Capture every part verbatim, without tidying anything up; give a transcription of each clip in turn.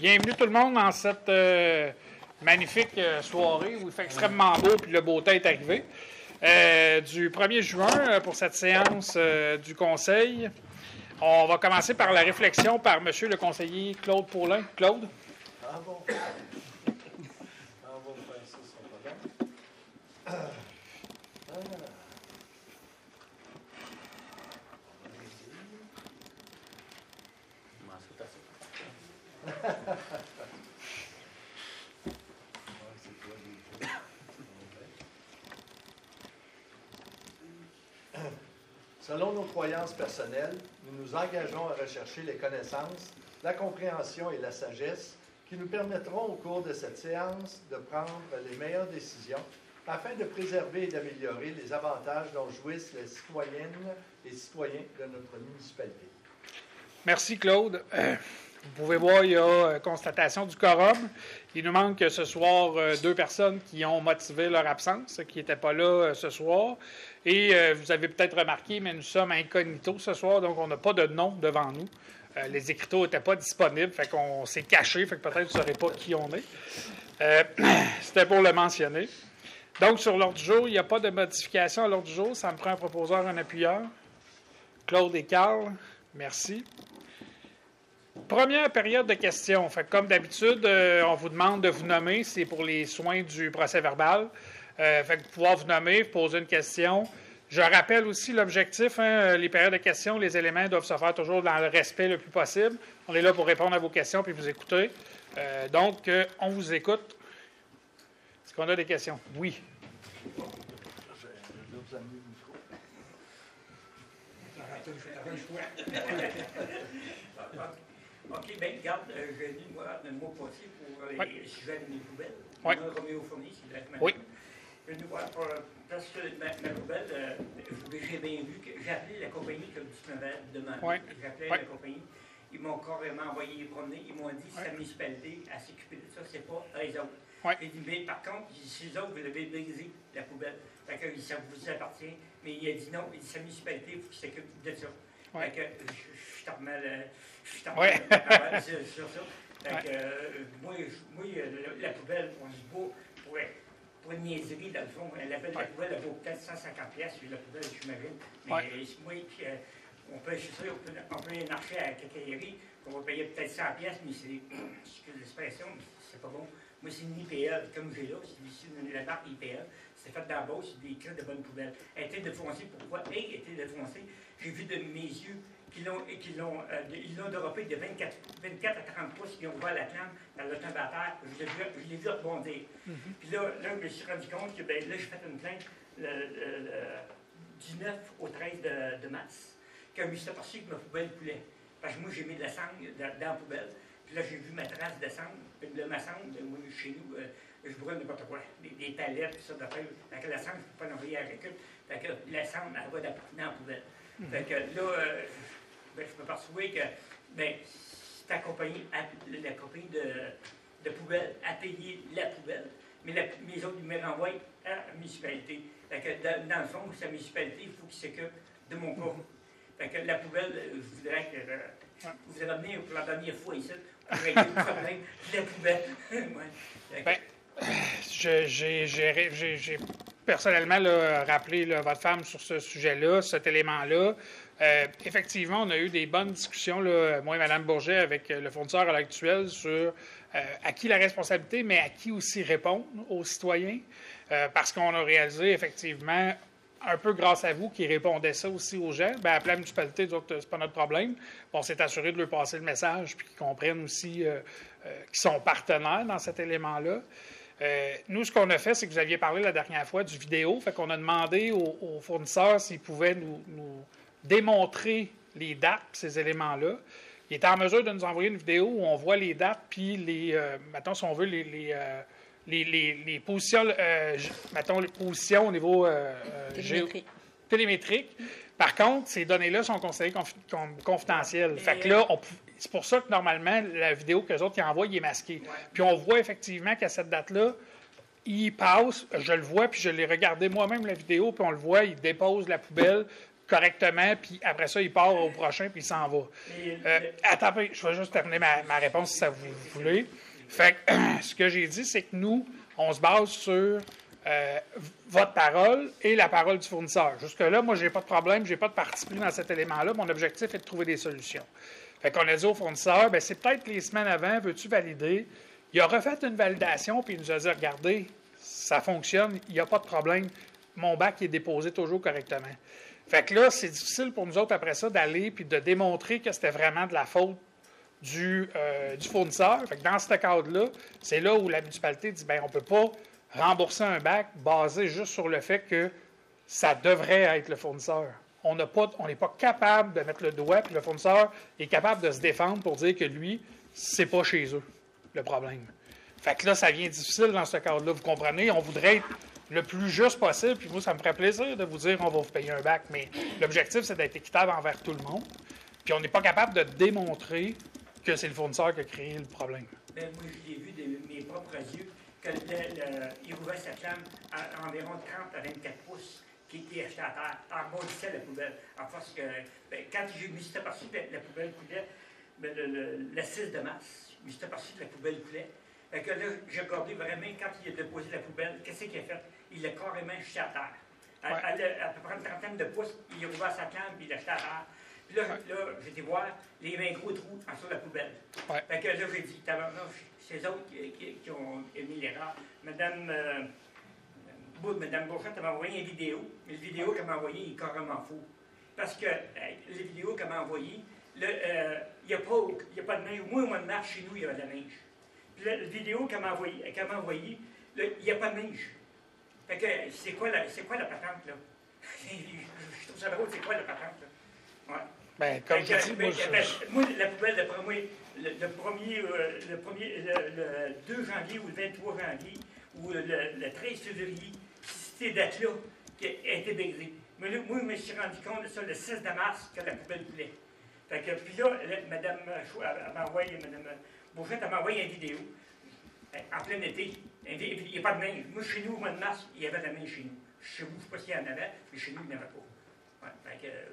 Bienvenue tout le monde dans cette euh, magnifique euh, soirée où il fait extrêmement beau puis le beau temps est arrivé. Euh, du premier juin euh, pour cette séance euh, du Conseil. On va commencer par la réflexion par M. le conseiller Claude Paulin. Claude? Ah bon? Ah, on va faire ça, ça va bien. Ah. Selon nos croyances personnelles, nous nous engageons à rechercher les connaissances, la compréhension et la sagesse qui nous permettront au cours de cette séance de prendre les meilleures décisions afin de préserver et d'améliorer les avantages dont jouissent les citoyennes et citoyens de notre municipalité. Merci, Claude. Euh, vous pouvez voir, il y a euh, constatation du quorum. Il nous manque ce soir euh, deux personnes qui ont motivé leur absence, qui n'étaient pas là euh, ce soir. Et euh, vous avez peut-être remarqué, mais nous sommes incognito ce soir, donc on n'a pas de nom devant nous. Euh, les écriteaux n'étaient pas disponibles, fait qu'on s'est caché, fait que peut-être vous ne saurez pas qui on est. Euh, C'était pour le mentionner. Donc, sur l'ordre du jour, il n'y a pas de modification à l'ordre du jour. Ça me prend un proposeur, un appuyeur. Claude et Carl, merci. Première période de questions. Fait que comme d'habitude, euh, on vous demande de vous nommer. C'est pour les soins du procès-verbal. Euh, fait que pouvoir vous nommer, poser une question. Je rappelle aussi l'objectif. Hein, les périodes de questions, les éléments doivent se faire toujours dans le respect le plus possible. On est là pour répondre à vos questions puis vous écouter. Euh, donc, euh, on vous écoute. Est-ce qu'on a des questions? Oui. Je vais vous amener le micro. OK, bien, regarde, euh, j'ai lu moi, le mois passé pour les oui. sujets de mes poubelles. Oui. Moi, Roméo Fournier, c'est la semaine. Oui. Je vais voir pour, parce que ma, ma poubelle, euh, j'ai bien vu que j'ai appelé la compagnie comme tu m'avais demandé. Oui. J'ai appelé oui. la compagnie. Ils m'ont carrément envoyé promener. Ils m'ont dit que oui. la municipalité à s'occuper de ça, c'est pas eux autres. Oui. J'ai dit, mais par contre, si les autres, vous l'avez brisé, la poubelle. Fait que ça vous appartient. Mais il a dit non, il dit, c'est la municipalité, il faut qu'il s'occupe de ça. Oui. Fait que je, je t'en remets le. Je t'en oui. remets sur, sur ça. Fait oui. que euh, moi, je, moi la, la poubelle, on se bat pour, pour une niaiserie, dans le fond. La belle oui. la poubelle, elle vaut peut-être cent cinquante piastres sur la poubelle, j'imagine. Mais oui. moi, puis, euh, on peut, je suis sûr, on peut, on peut aller marcher à la quincaillerie, qu'on va payer peut-être cent piastres, mais c'est, excusez l'expression, c'est pas bon. Moi, c'est une I P L, comme j'ai là, c'est la marque I P L. C'est fait d'en bas, c'est des crêtes de bonne poubelle. Elle était défoncée, pourquoi? Elle était défoncée. J'ai vu de mes yeux qu'ils l'ont, qu'ils l'ont, euh, ils l'ont dérapé de vingt-quatre, vingt-quatre à trente pouces, ils ont ouvert la flamme dans le tombateur. Je l'ai vu, je l'ai vu rebondir. Mm-hmm. Puis là, là, je me suis rendu compte que, ben là, j'ai fait une plainte le, le, le, du neuf au treize de, de mars, quand je me suis aperçu que ma poubelle coulait. Parce que moi, j'ai mis de la cendre dans, dans la poubelle. Puis là, j'ai vu ma trace de cendre. Puis de ma cendre, moi, chez nous, euh, je brûle n'importe quoi. Des, des palettes, tout ça, d'après. Fait que la cendre, je ne peux pas l'envoyer à quelqu'un. Fait que la cendre, elle va dans la poubelle. Mm-hmm. Fait que là, euh, ben, je me perçois que, ben, ta compagnie, la compagnie de, de poubelle a payé la poubelle. Mais la, mes autres, ils me renvoient à la municipalité. Fait que dans, dans le fond, c'est la municipalité, il faut qu'ils s'occupent de mon cas. Fait que la poubelle, je voudrais que euh, vous ramenez pour la dernière fois ici, pour régler le problème de la poubelle. Ouais. Ben, je, j'ai, j'ai, j'ai, j'ai personnellement là, rappelé là, votre femme sur ce sujet-là, cet élément-là. Euh, effectivement, on a eu des bonnes discussions, là, moi et Mme Bourget, avec le fournisseur à l'heure actuelle, sur euh, à qui la responsabilité, mais à qui aussi répondre aux citoyens. Euh, parce qu'on a réalisé, effectivement, un peu grâce à vous, qui répondait ça aussi aux gens, bien, appeler la municipalité, c'est pas notre problème. On s'est assuré de leur passer le message, puis qu'ils comprennent aussi euh, euh, qu'ils sont partenaires dans cet élément-là. Euh, nous, ce qu'on a fait, c'est que vous aviez parlé la dernière fois du vidéo, fait qu'on a demandé aux, aux fournisseurs s'ils pouvaient nous, nous démontrer les dates, ces éléments-là. Ils étaient en mesure de nous envoyer une vidéo où on voit les dates, puis les, euh, mettons, si on veut, les... les euh, Les, les, les positions, euh, mettons, les positions au niveau euh, télémétrique. Géo- télémétrique. Par contre, ces données-là sont considérées conf- comme confidentielles. Fait que là, on, c'est pour ça que normalement, la vidéo qu'eux autres ils envoient, il est masquée. Ouais. Puis on voit effectivement qu'à cette date-là, il passe, je le vois, puis je l'ai regardé moi-même la vidéo, puis on le voit, il dépose la poubelle correctement, puis après ça, il part au prochain, puis il s'en va. Euh, attends, je vais juste terminer ma, ma réponse si ça vous voulez. Fait que ce que j'ai dit, c'est que nous, on se base sur euh, votre parole et la parole du fournisseur. Jusque-là, moi, je n'ai pas de problème, je n'ai pas de parti pris dans cet élément-là. Mon objectif est de trouver des solutions. Fait qu'on a dit au fournisseur, bien, c'est peut-être les semaines avant, veux-tu valider? Il a refait une validation, puis il nous a dit, regardez, ça fonctionne, il n'y a pas de problème. Mon bac est déposé toujours correctement. Fait que là, c'est difficile pour nous autres, après ça, d'aller puis de démontrer que c'était vraiment de la faute du, euh, du fournisseur. Fait que dans ce cadre-là, c'est là où la municipalité dit, bien, on ne peut pas rembourser un bac basé juste sur le fait que ça devrait être le fournisseur. On n'a pas, on n'est pas capable de mettre le doigt, puis le fournisseur est capable de se défendre pour dire que lui, c'est pas chez eux, le problème. Fait que là, ça devient difficile dans ce cadre-là. Vous comprenez? On voudrait être le plus juste possible, puis vous, ça me ferait plaisir de vous dire on va vous payer un bac, mais l'objectif, c'est d'être équitable envers tout le monde. Puis on n'est pas capable de démontrer que c'est le fournisseur qui a créé le problème. Bien, moi, je l'ai vu de mes propres yeux, que le, le, il rouvrait sa flamme à, à environ trente à vingt-quatre pouces, qui était acheté à terre, en rebondissait la poubelle. En force que, bien, quand je me suis aperçu que la poubelle coulait, bien, le, le, le six de mars, je me suis aperçu que la poubelle coulait. Fait que là, j'ai regardé vraiment, quand il a déposé la poubelle, qu'est-ce qu'il a fait? Il l'a carrément jeté à terre. À, ouais. à, à, à peu près une trentaine de pouces, il a ouvert sa flamme, puis il l'a jeté à terre. Puis là, ouais. là j'ai été voir les vingt gros trous en dessous de la poubelle. Ouais. Fait que là, j'ai dit, c'est eux autres qui, qui, qui ont émis l'erreur. Madame, euh, Madame Beauchamp m'a envoyé une vidéo, mais la vidéo qu'elle m'a envoyée est carrément faux. Parce que euh, les vidéos qu'elle m'a envoyées, il euh, n'y a, a pas de neige. Moi, au mois de mars, chez nous, il y a de la neige. Puis la, la vidéo qu'elle m'a envoyée, envoyée il n'y a pas de neige. Fait que c'est quoi, quoi la patente, là? Je trouve ça drôle, c'est quoi la patente, là? Ouais. Ben, comme je dis, moi, ben, je... moi, la poubelle, d'après moi, le, le, premier, euh, le, premier, le, le deux janvier ou le vingt-trois janvier ou le, le treize février, c'est ces dates-là qui a été baisée. Mais là, moi, je me suis rendu compte de ça le six de mars que la poubelle coulait. Fait que, puis là, là Mme Chou, elle m'a envoyé, Mme Beauchamp, elle m'a envoyé une vidéo. En plein été, il n'y a pas de neige. Moi, chez nous, au mois de mars, il y avait de la neige chez nous. Chez vous, je ne sais pas s'il y en avait, mais chez nous, il n'y en avait pas. Ouais, fait que,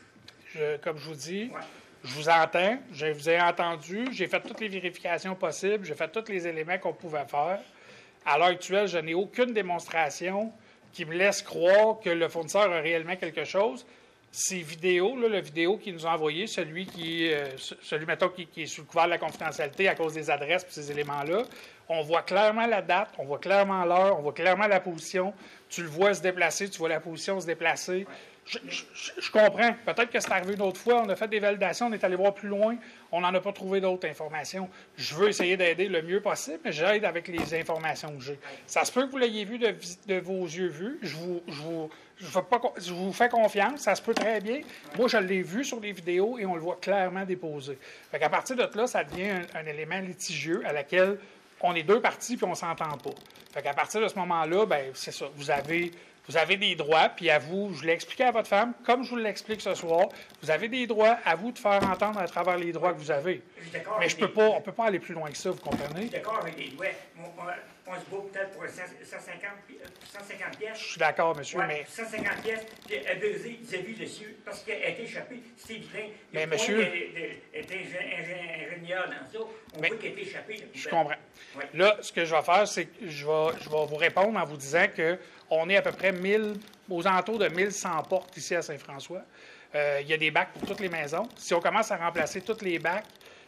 je, comme je vous dis, ouais. je vous entends, je vous ai entendu, j'ai fait toutes les vérifications possibles, j'ai fait tous les éléments qu'on pouvait faire. À l'heure actuelle, je n'ai aucune démonstration qui me laisse croire que le fournisseur a réellement quelque chose. Ces vidéos, là, la vidéo qu'il nous a envoyée, celui qui, euh, celui mettons, qui, qui est sous le couvert de la confidentialité à cause des adresses et ces éléments-là, on voit clairement la date, on voit clairement l'heure, on voit clairement la position. Tu le vois se déplacer, tu vois la position se déplacer. Je, je, je comprends. Peut-être que c'est arrivé une autre fois, on a fait des validations, on est allé voir plus loin, on n'en a pas trouvé d'autres informations. Je veux essayer d'aider le mieux possible, mais j'aide avec les informations que j'ai. Ça se peut que vous l'ayez vu de, de vos yeux vus. Je vous, je, vous, je, fais pas, je vous fais confiance, ça se peut très bien. Moi, je l'ai vu sur les vidéos et on le voit clairement déposé. Fait qu'à partir de là, ça devient un, un élément litigieux à laquelle on est deux parties puis on ne s'entend pas. Fait qu'à partir de ce moment-là, ben c'est ça. Vous avez... Vous avez des droits, puis à vous, je l'ai expliqué à votre femme, comme je vous l'explique ce soir, vous avez des droits, à vous de faire entendre à travers les droits que vous avez. Mais je peux pas, on ne peut pas aller plus loin que ça, vous comprenez? Je suis d'accord avec les droits. On, on, on se bat peut-être pour cent cinquante pièces. Je suis d'accord, monsieur, ouais, mais... cent cinquante pièces, puis elle brisé vis-à-vis le cieux, parce qu'elle a été échappée, c'est évident. Mais monsieur... Elle était ingénieur dans ça, on mais, voit qu'elle a été échappée. Je comprends. Ouais. Là, ce que je vais faire, c'est que je vais, je vais vous répondre en vous disant que on est à peu près mille, aux alentours de mille cent portes ici à Saint-François. Euh, il y a des bacs pour toutes les maisons. Si on commence à remplacer tous les bacs,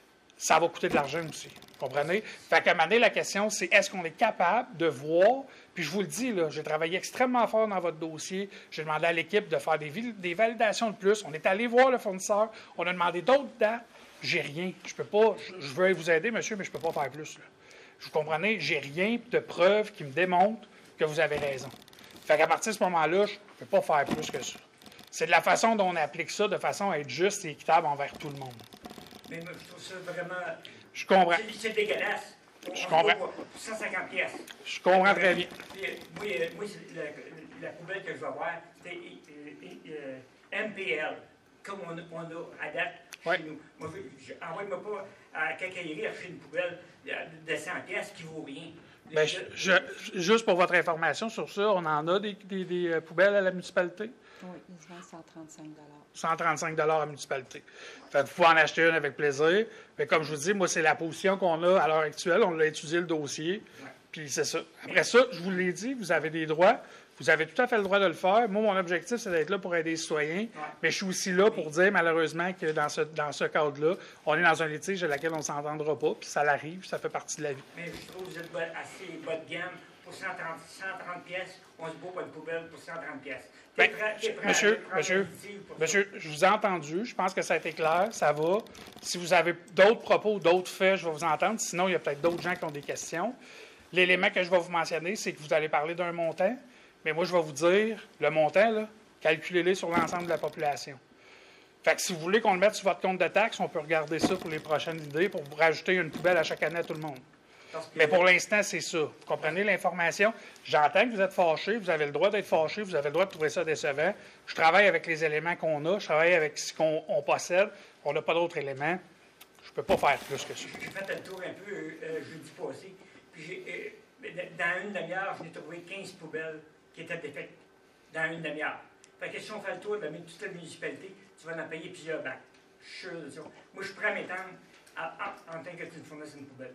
ça va coûter de l'argent aussi. Vous comprenez? Fait qu'à un moment donné, la question, c'est est-ce qu'on est capable de voir, puis je vous le dis, là, j'ai travaillé extrêmement fort dans votre dossier, j'ai demandé à l'équipe de faire des, des validations de plus, on est allé voir le fournisseur, on a demandé d'autres dates, j'ai rien. Je peux pas, je, je veux vous aider, monsieur, mais je ne peux pas faire plus. Là. Vous comprenez? J'ai rien de preuve qui me démontre que vous avez raison. Fait qu'à partir de ce moment-là, je ne peux pas faire plus que ça. C'est de la façon dont on applique ça, de façon à être juste et équitable envers tout le monde. Mais moi, je trouve ça vraiment... Je comprends. C'est dégueulasse. On, je on comprends. cent cinquante pièces. Je comprends très bien. Moi, moi la, la poubelle que je vais voir, c'est euh, M P L, comme on, on a à date chez ouais. nous. Moi, envoie-moi pas à Cacaillerie acheter une poubelle de cent pièces qui ne vaut rien. Bien, je, je, juste pour votre information sur ça, on en a des, des, des poubelles à la municipalité. Oui, il se vend cent trente-cinq cent trente-cinq à la municipalité. Fait que vous pouvez en acheter une avec plaisir. Mais comme je vous dis, moi, c'est la position qu'on a à l'heure actuelle. On a étudié le dossier. Ouais. Puis c'est ça. Après ça, je vous l'ai dit, vous avez des droits. Vous avez tout à fait le droit de le faire. Moi, mon objectif, c'est d'être là pour aider les citoyens. Ouais. Mais je suis aussi là pour dire, malheureusement, que dans ce, dans ce cadre-là, on est dans un litige à laquelle on ne s'entendra pas. Puis ça l'arrive, ça fait partie de la vie. Mais je trouve que vous êtes assez bas de gamme. Pour cent trente pièces, on se bat pas de poubelle pour cent trente pièces. Bien, monsieur, monsieur, monsieur, je vous ai entendu. Je pense que ça a été clair. Ça va. Si vous avez d'autres propos ou d'autres faits, je vais vous entendre. Sinon, il y a peut-être d'autres gens qui ont des questions. L'élément que je vais vous mentionner, c'est que vous allez parler d'un montant. Mais moi, je vais vous dire, le montant, là, calculez-le sur l'ensemble de la population. Fait que si vous voulez qu'on le mette sur votre compte de taxes, on peut regarder ça pour les prochaines idées, pour vous rajouter une poubelle à chaque année à tout le monde. Mais pour l'instant, c'est ça. Vous comprenez l'information? J'entends que vous êtes fâché, vous avez le droit d'être fâché, vous avez le droit de trouver ça décevant. Je travaille avec les éléments qu'on a, je travaille avec ce qu'on on possède. On n'a pas d'autres éléments. Je ne peux pas faire plus que ça. J'ai fait le tour un peu euh, jeudi passé. Puis j'ai, euh, dans une demi-heure, j'ai trouvé quinze poubelles qui étaient défaites. Dans une demi-heure. Fait que si on fait le tour de toute la municipalité, tu vas en payer plusieurs bacs. Je suis sûr de ça. Moi, je suis prêt à m'étendre en tant que tu me fournisses une poubelle.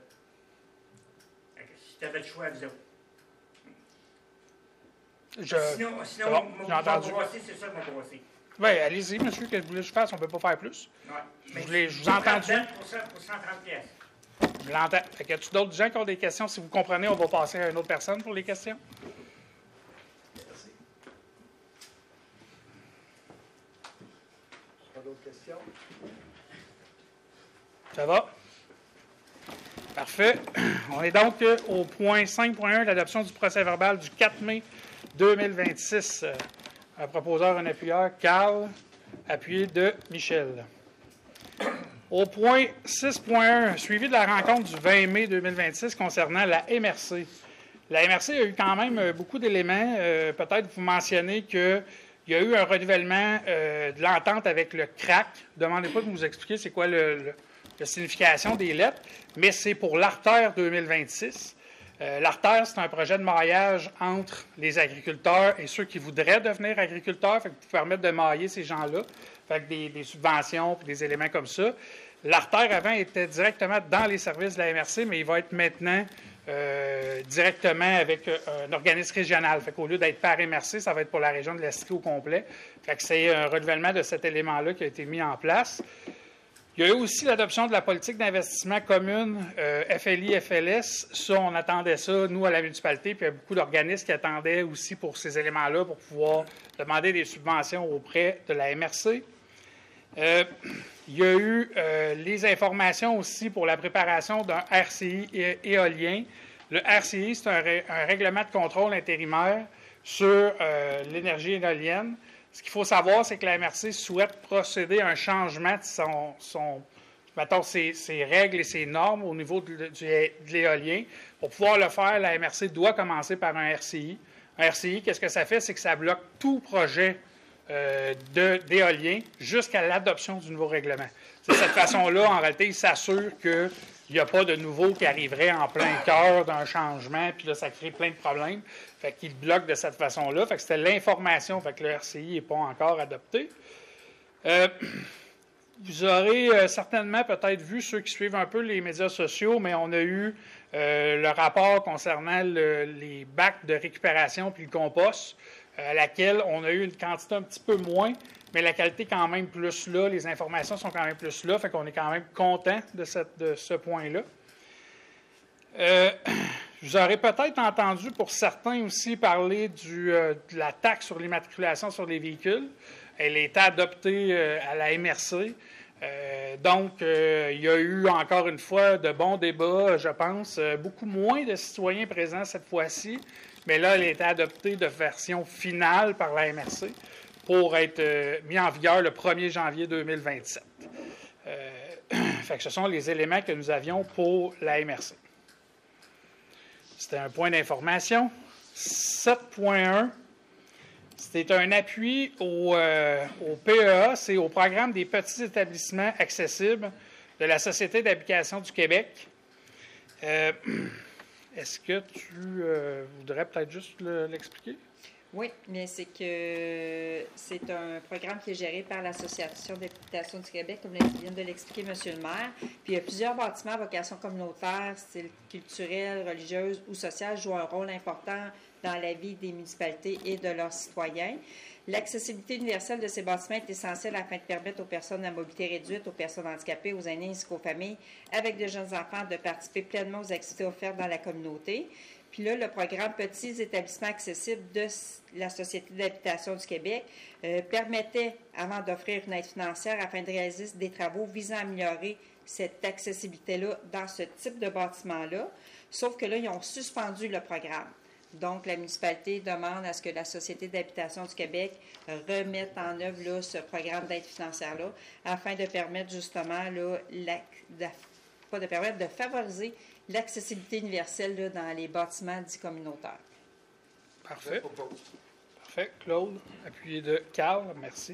Si tu avais le choix, vous autres. Je... Sinon, sinon bon, mon, j'ai entendu. mon brossé, c'est ça mon brossé. Oui, allez-y, monsieur, qu'est-ce que vous voulez que je fasse? On ne peut pas faire plus. Ouais. Je vous, je vous ai entendu. Pour cent trente pièces. Je l'entends. Fait que y a-t-il d'autres gens qui ont des questions? Si vous comprenez, on va passer à une autre personne pour les questions. Merci. Pas d'autres questions? Ça va? Parfait. On est donc au point cinq point un, l'adoption du procès-verbal du quatre mai deux mille vingt-six. Un proposeur, un appuyeur, Carl, appuyé de Michel. Au point six point un, suivi de la rencontre du vingt mai deux mille vingt-six concernant la M R C. La M R C a eu quand même beaucoup d'éléments. Euh, peut-être vous mentionnez qu'il y a eu un renouvellement euh, de l'entente avec le C R A C. Demandez pas de nous expliquer c'est quoi le... le la signification des lettres, mais c'est pour l'Artère deux mille vingt-six. Euh, L'Artère, c'est un projet de maillage entre les agriculteurs et ceux qui voudraient devenir agriculteurs, fait que pour permettre de mailler ces gens-là, fait que des, des subventions et des éléments comme ça. L'Artère, avant, était directement dans les services de la M R C, mais il va être maintenant euh, directement avec euh, un organisme régional. Fait qu'au lieu d'être par M R C, ça va être pour la région de l'Estrie au complet. Fait que c'est un renouvellement de cet élément-là qui a été mis en place. Il y a eu aussi l'adoption de la politique d'investissement commune euh, F L I F L S. Ça, on attendait ça, nous, à la municipalité, puis il y a beaucoup d'organismes qui attendaient aussi pour ces éléments-là pour pouvoir demander des subventions auprès de la M R C. Euh, il y a eu euh, les informations aussi pour la préparation d'un R C I é- éolien. Le R C I, c'est un, ré- un règlement de contrôle intérimaire sur euh, l'énergie éolienne. Ce qu'il faut savoir, c'est que la M R C souhaite procéder à un changement de son, son mettons, ses, ses règles et ses normes au niveau de, du, de l'éolien. Pour pouvoir le faire, la M R C doit commencer par un R C I. Un R C I, qu'est-ce que ça fait? C'est que ça bloque tout projet euh, de, d'éolien jusqu'à l'adoption du nouveau règlement. De cette façon-là, en réalité, il s'assure qu'il n'y a pas de nouveau qui arriverait en plein cœur d'un changement, puis là, ça crée plein de problèmes. Fait qu'il bloque de cette façon-là. Fait que c'était l'information, fait que le R C I n'est pas encore adopté. Euh, vous aurez euh, certainement peut-être vu, ceux qui suivent un peu les médias sociaux, mais on a eu euh, le rapport concernant le, les bacs de récupération puis le compost, euh, à laquelle on a eu une quantité un petit peu moins, mais la qualité quand même plus là, les informations sont quand même plus là, fait qu'on est quand même content de, cette, de ce point-là. Euh, vous aurez peut-être entendu pour certains aussi parler du, euh, de la taxe sur l'immatriculation sur les véhicules. Elle a été adoptée euh, à la M R C. Euh, donc, euh, il y a eu encore une fois de bons débats, je pense. Euh, beaucoup moins de citoyens présents cette fois-ci, mais là, elle a été adoptée de version finale par la M R C pour être euh, mis en vigueur le premier janvier deux mille vingt-sept. Euh, fait que ce sont les éléments que nous avions pour la M R C. C'était un point d'information. sept point un, c'était un appui au, euh, au P E A, c'est au programme des petits établissements accessibles de la Société d'habitation du Québec. Euh, est-ce que tu euh, voudrais peut-être juste le, l'expliquer? Oui, mais c'est que c'est un programme qui est géré par l'Association d'habitation du Québec, comme vient de l'expliquer M. le maire. Puis il y a plusieurs bâtiments à vocation communautaire, style culturel, religieuse ou sociale, jouent un rôle important dans la vie des municipalités et de leurs citoyens. L'accessibilité universelle de ces bâtiments est essentielle afin de permettre aux personnes à mobilité réduite, aux personnes handicapées, aux aînés ainsi qu'aux familles avec de jeunes enfants de participer pleinement aux activités offertes dans la communauté. Puis là, le programme Petits établissements accessibles de la Société d'habitation du Québec euh, permettait, avant d'offrir une aide financière, afin de réaliser des travaux visant à améliorer cette accessibilité-là dans ce type de bâtiment-là. Sauf que là, ils ont suspendu le programme. Donc, la municipalité demande à ce que la Société d'habitation du Québec remette en œuvre là, ce programme d'aide financière-là afin de permettre justement, là, la, de, pas de permettre, de favoriser l'accessibilité universelle là, dans les bâtiments dits communautaires. Parfait. Parfait. Claude, appuyé de Carl, merci.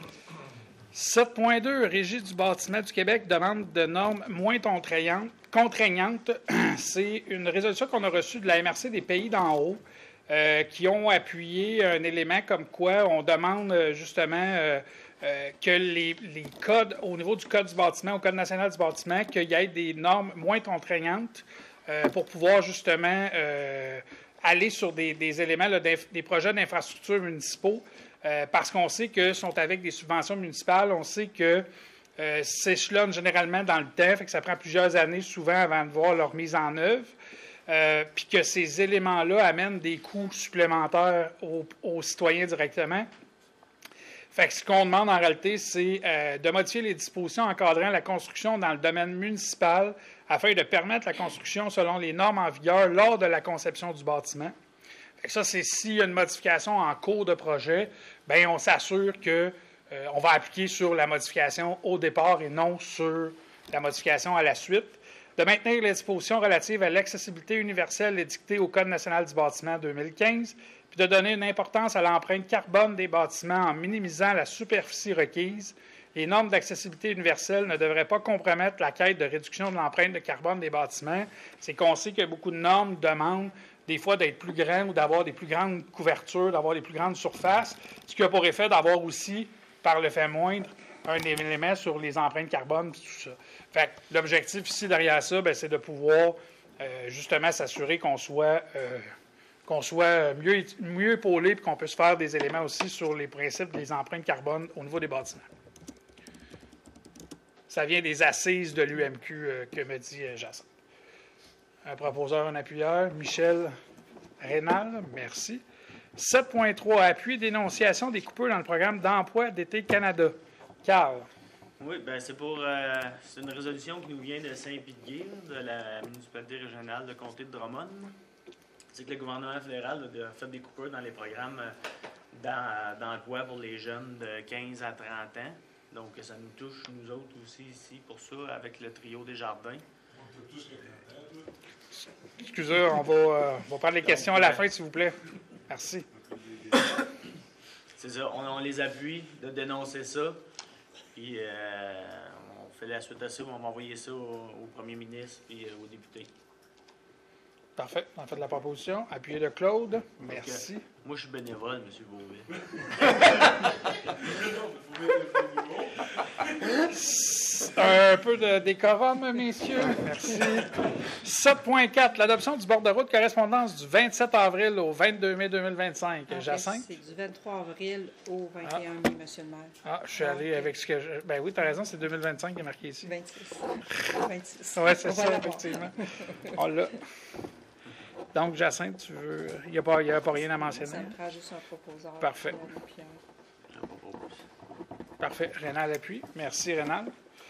sept point deux, Régie du bâtiment du Québec demande de normes moins contraignantes. contraignantes. C'est une résolution qu'on a reçue de la M R C des Pays d'en haut euh, qui ont appuyé un élément comme quoi on demande justement euh, euh, que les, les codes, au niveau du Code du bâtiment, au Code national du bâtiment, qu'il y ait des normes moins contraignantes euh, pour pouvoir justement euh, aller sur des, des éléments, là, des, des projets d'infrastructures municipaux. Euh, parce qu'on sait que sont avec des subventions municipales, on sait que euh, s'échelonnent généralement dans le temps, fait que ça prend plusieurs années souvent avant de voir leur mise en œuvre, euh, puis que ces éléments-là amènent des coûts supplémentaires aux, aux citoyens directement. Fait que ce qu'on demande en réalité, c'est euh, de modifier les dispositions encadrant la construction dans le domaine municipal afin de permettre la construction selon les normes en vigueur lors de la conception du bâtiment. Ça, c'est s'il y a une modification en cours de projet, bien, on s'assure qu'on euh, va appliquer sur la modification au départ et non sur la modification à la suite. De maintenir les dispositions relatives à l'accessibilité universelle édictées au Code national du bâtiment deux mille quinze, puis de donner une importance à l'empreinte carbone des bâtiments en minimisant la superficie requise. Les normes d'accessibilité universelle ne devraient pas compromettre la quête de réduction de l'empreinte de carbone des bâtiments. C'est qu'on sait que beaucoup de normes demandent des fois d'être plus grand ou d'avoir des plus grandes couvertures, d'avoir des plus grandes surfaces, ce qui a pour effet d'avoir aussi, par le fait moindre, un élément sur les empreintes carbone et tout ça. Fait que l'objectif ici derrière ça, bien, c'est de pouvoir euh, justement s'assurer qu'on soit, euh, qu'on soit mieux, mieux épaulé et qu'on puisse faire des éléments aussi sur les principes des empreintes carbone au niveau des bâtiments. Ça vient des assises de l'U M Q euh, que me dit euh, Jacinthe. Un proposeur, un appuyeur. Michel Rénal, merci. sept point trois, appui dénonciation des coupures dans le programme d'emploi d'été Canada. Carl. Oui, bien, c'est pour. Euh, c'est une résolution qui nous vient de Saint-Pie-de-Guy, de la municipalité régionale de comté de Drummond. C'est que le gouvernement fédéral a fait des coupures dans les programmes d'emploi pour les jeunes de quinze à trente ans. Donc, ça nous touche, nous autres aussi, ici, pour ça, avec le trio des jardins. Excusez, on va, euh, on va prendre les questions à la fin, s'il vous plaît. Merci. C'est ça, on, on les appuie de dénoncer ça. Puis, euh, on fait la suite à ça, on va envoyer ça au, au premier ministre et euh, aux députés. Parfait. On fait de la proposition. Appuyé de Claude. Merci. Donc, moi, je suis bénévole, M. Beauvais. Un peu de décorum, messieurs. Merci. sept point quatre, l'adoption du bord-de-route correspondance du vingt-sept avril au vingt-deux mai deux mille vingt-cinq. En fait, Jacinthe? c'est du vingt-trois avril au vingt et un Ah. mai, M. le maire. Ah, je suis Ah, allé ok. avec ce que je... Ben oui, tu as raison, c'est deux mille vingt-cinq qui est marqué ici. vingt-six. vingt-six. Oui, c'est On va ça, l'avoir. effectivement. On l'a. Donc, Jacinthe, tu veux... Il n'y a, pas- il y a pas rien à mentionner. Ça me prend juste un proposeur. Parfait. pour la pierre. Je propose. Parfait. Rénal appuie. Merci, Rénal.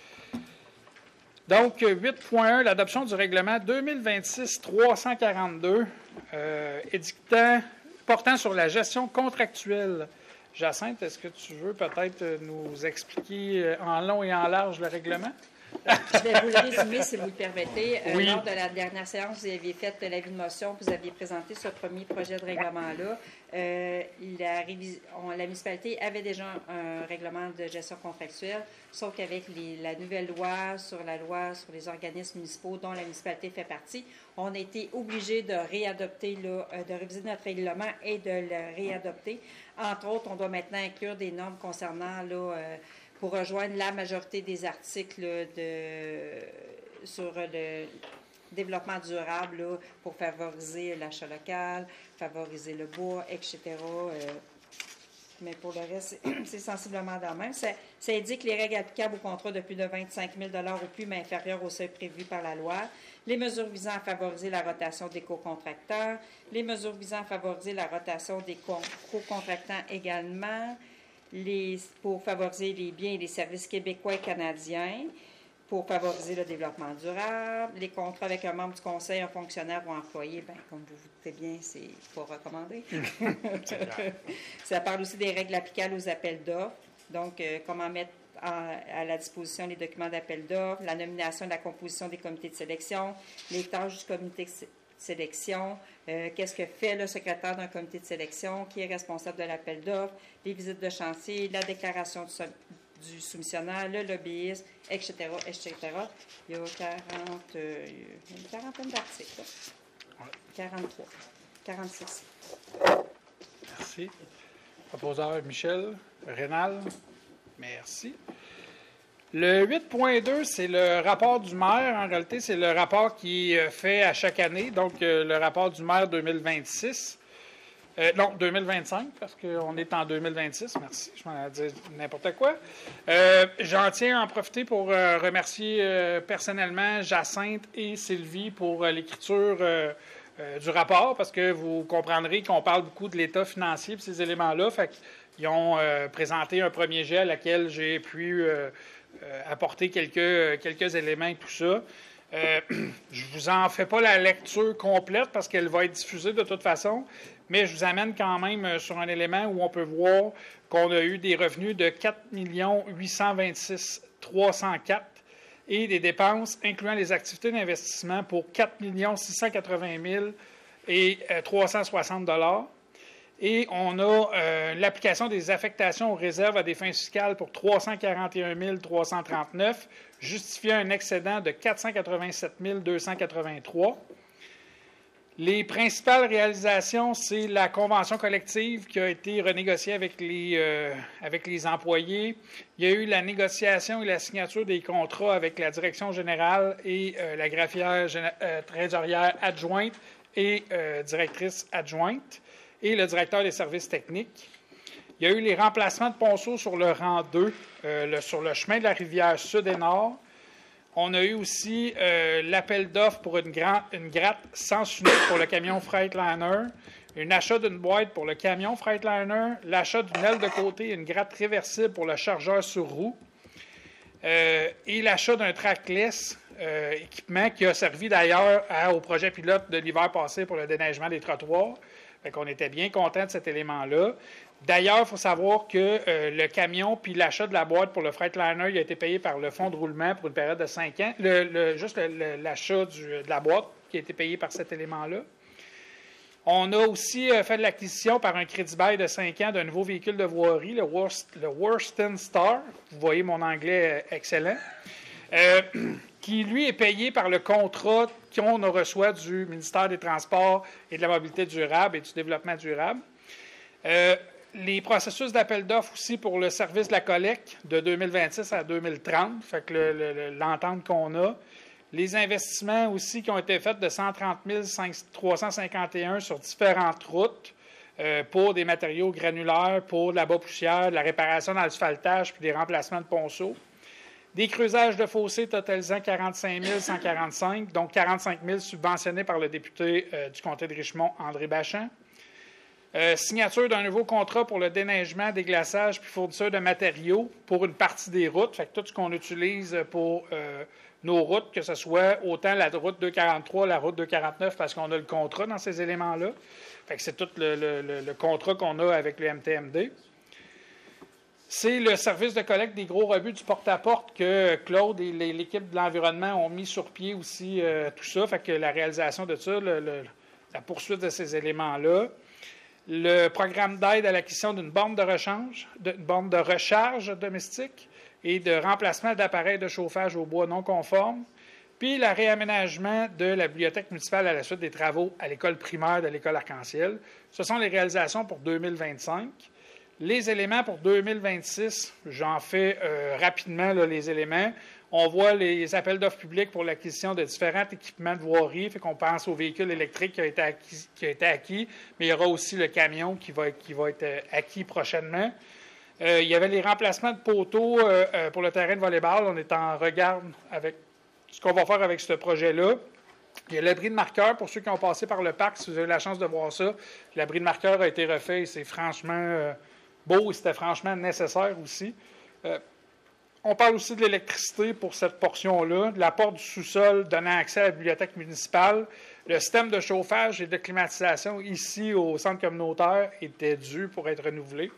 Donc, huit point un, l'adoption du règlement deux mille vingt-six trois cent quarante-deux, euh, édictant, portant sur la gestion contractuelle. Jacinthe, est-ce que tu veux peut-être nous expliquer en long et en large le règlement? Je vais vous le résumer, si vous le permettez. Euh, Oui. Lors de la dernière séance, vous aviez fait l'avis de motion, vous aviez présenté ce premier projet de règlement-là. Euh, la, révis- on- la municipalité avait déjà un, un règlement de gestion contractuelle, sauf qu'avec les- la nouvelle loi sur la loi sur les organismes municipaux dont la municipalité fait partie, on a été obligé de réadopter, là, euh, de réviser notre règlement et de le réadopter. Entre autres, on doit maintenant inclure des normes concernant là, euh, pour rejoindre la majorité des articles de, sur le développement durable là, pour favoriser l'achat local, favoriser le bois, et cetera. Euh, mais pour le reste, c'est, c'est sensiblement dans le même. Ça, ça indique les règles applicables aux contrats de plus de vingt-cinq mille dollars ou plus, mais inférieurs au seuil prévu par la loi. Les mesures visant à favoriser la rotation des co-contracteurs. Les mesures visant à favoriser la rotation des co- co-contractants également. Les, pour favoriser les biens et les services québécois et canadiens, pour favoriser le développement durable, les contrats avec un membre du conseil, un fonctionnaire ou employé, bien, comme vous vous doutez bien, c'est pas recommandé. Ça parle aussi des règles applicables aux appels d'offres, donc euh, comment mettre en, à la disposition les documents d'appel d'offres, la nomination et la composition des comités de sélection, les tâches du comité de sélection, euh, qu'est-ce que fait le secrétaire d'un comité de sélection, qui est responsable de l'appel d'offres, les visites de chantier, la déclaration du, du soumissionnaire, le lobbyisme, et cetera, et cetera. Il y a quarante, euh, une quarantaine d'articles. Là. quarante-trois, quarante-six. Merci. Proposeur Michel Rénal, merci. Le huit point deux, c'est le rapport du maire. En réalité, c'est le rapport qui est fait à chaque année, donc euh, le rapport du maire deux mille vingt-six. Euh, non, deux mille vingt-cinq, parce qu'on est en deux mille vingt-six. Merci, je m'en ai dit n'importe quoi. Euh, j'en tiens à en profiter pour euh, remercier euh, personnellement Jacinthe et Sylvie pour euh, l'écriture euh, euh, du rapport, parce que vous comprendrez qu'on parle beaucoup de l'état financier de ces éléments-là. Fait qu'ils ont euh, présenté un premier jet à laquelle j'ai pu euh, euh, apporter quelques, quelques éléments et tout ça. Euh, je vous en fais pas la lecture complète parce qu'elle va être diffusée de toute façon, mais je vous amène quand même sur un élément où on peut voir qu'on a eu des revenus de quatre millions huit cent vingt-six mille trois cent quatre et des dépenses, incluant les activités d'investissement, pour quatre millions six cent quatre-vingt mille trois cent soixante dollars. Et on a euh, l'application des affectations aux réserves à des fins fiscales pour trois cent quarante et un mille trois cent trente-neuf, justifiant un excédent de quatre cent quatre-vingt-sept mille deux cent quatre-vingt-trois. Les principales réalisations, c'est la convention collective qui a été renégociée avec les, euh, avec les employés. Il y a eu la négociation et la signature des contrats avec la direction générale et euh, la greffière euh, trésorière adjointe et euh, directrice adjointe, et le directeur des services techniques. Il y a eu les remplacements de ponceaux sur le rang deux, euh, le, sur le chemin de la rivière sud et nord. On a eu aussi euh, l'appel d'offres pour une, grand, une gratte sens unique pour le camion Freightliner, un achat d'une boîte pour le camion Freightliner, l'achat d'une aile de côté et une gratte réversible pour le chargeur sur roue, euh, et l'achat d'un trackless, euh, équipement qui a servi d'ailleurs à, au projet pilote de l'hiver passé pour le déneigement des trottoirs. Fait qu'on était bien content de cet élément-là. D'ailleurs, il faut savoir que euh, le camion puis l'achat de la boîte pour le Freightliner, il a été payé par le fonds de roulement pour une période de cinq ans. Le, le, juste le, le, l'achat du, de la boîte qui a été payé par cet élément-là. On a aussi euh, fait de l'acquisition par un crédit bail de cinq ans d'un nouveau véhicule de voirie, le, Worst, le Worston Star. Vous voyez mon anglais euh, excellent. Euh, qui, lui, est payé par le contrat qu'on reçoit du ministère des Transports et de la Mobilité durable et du Développement durable. Euh, les processus d'appel d'offres aussi pour le service de la collecte de deux mille vingt-six à deux mille trente, fait que le, le, l'entente qu'on a. Les investissements aussi qui ont été faits de cent trente mille trois cent cinquante et un sur différentes routes euh, pour des matériaux granulaires, pour de la bas-poussière, de la réparation dans l'asphaltage puis des remplacements de ponceaux. Des creusages de fossés totalisant quarante-cinq mille cent quarante-cinq, donc quarante-cinq mille subventionnés par le député euh, du comté de Richmond, André Bachand. Euh, signature d'un nouveau contrat pour le déneigement, déglaçage puis fourniture de matériaux pour une partie des routes. Fait que tout ce qu'on utilise pour euh, nos routes, que ce soit autant la route deux cent quarante-trois, la route deux cent quarante-neuf, parce qu'on a le contrat dans ces éléments-là. Fait que c'est tout le, le, le, le contrat qu'on a avec le M T M D. C'est le service de collecte des gros rebuts du porte-à-porte que Claude et l'équipe de l'environnement ont mis sur pied aussi euh, tout ça. Fait que la réalisation de ça, le, le, la poursuite de ces éléments-là. Le programme d'aide à l'acquisition d'une borne de rechange, d'une borne de recharge domestique et de remplacement d'appareils de chauffage au bois non conformes. Puis le réaménagement de la bibliothèque municipale à la suite des travaux à l'école primaire de l'école Arc-en-Ciel. Ce sont les réalisations pour deux mille vingt-cinq. Les éléments pour deux mille vingt-six, j'en fais euh, rapidement là, les éléments. On voit les appels d'offres publics pour l'acquisition de différents équipements de voirie, fait qu'on pense aux véhicules électriques qui ont été acquis, qui ont été acquis, mais il y aura aussi le camion qui va, qui va être acquis prochainement. Euh, il y avait les remplacements de poteaux euh, euh, pour le terrain de volleyball. On est en regard avec ce qu'on va faire avec ce projet-là. Il y a l'abri de marqueur, pour ceux qui ont passé par le parc, si vous avez la chance de voir ça. L'abri de marqueur a été refait et c'est franchement euh, beau et c'était franchement nécessaire aussi. Euh, on parle aussi de l'électricité pour cette portion-là, de l'apport du sous-sol donnant accès à la bibliothèque municipale. Le système de chauffage et de climatisation ici au centre communautaire était dû pour être renouvelé.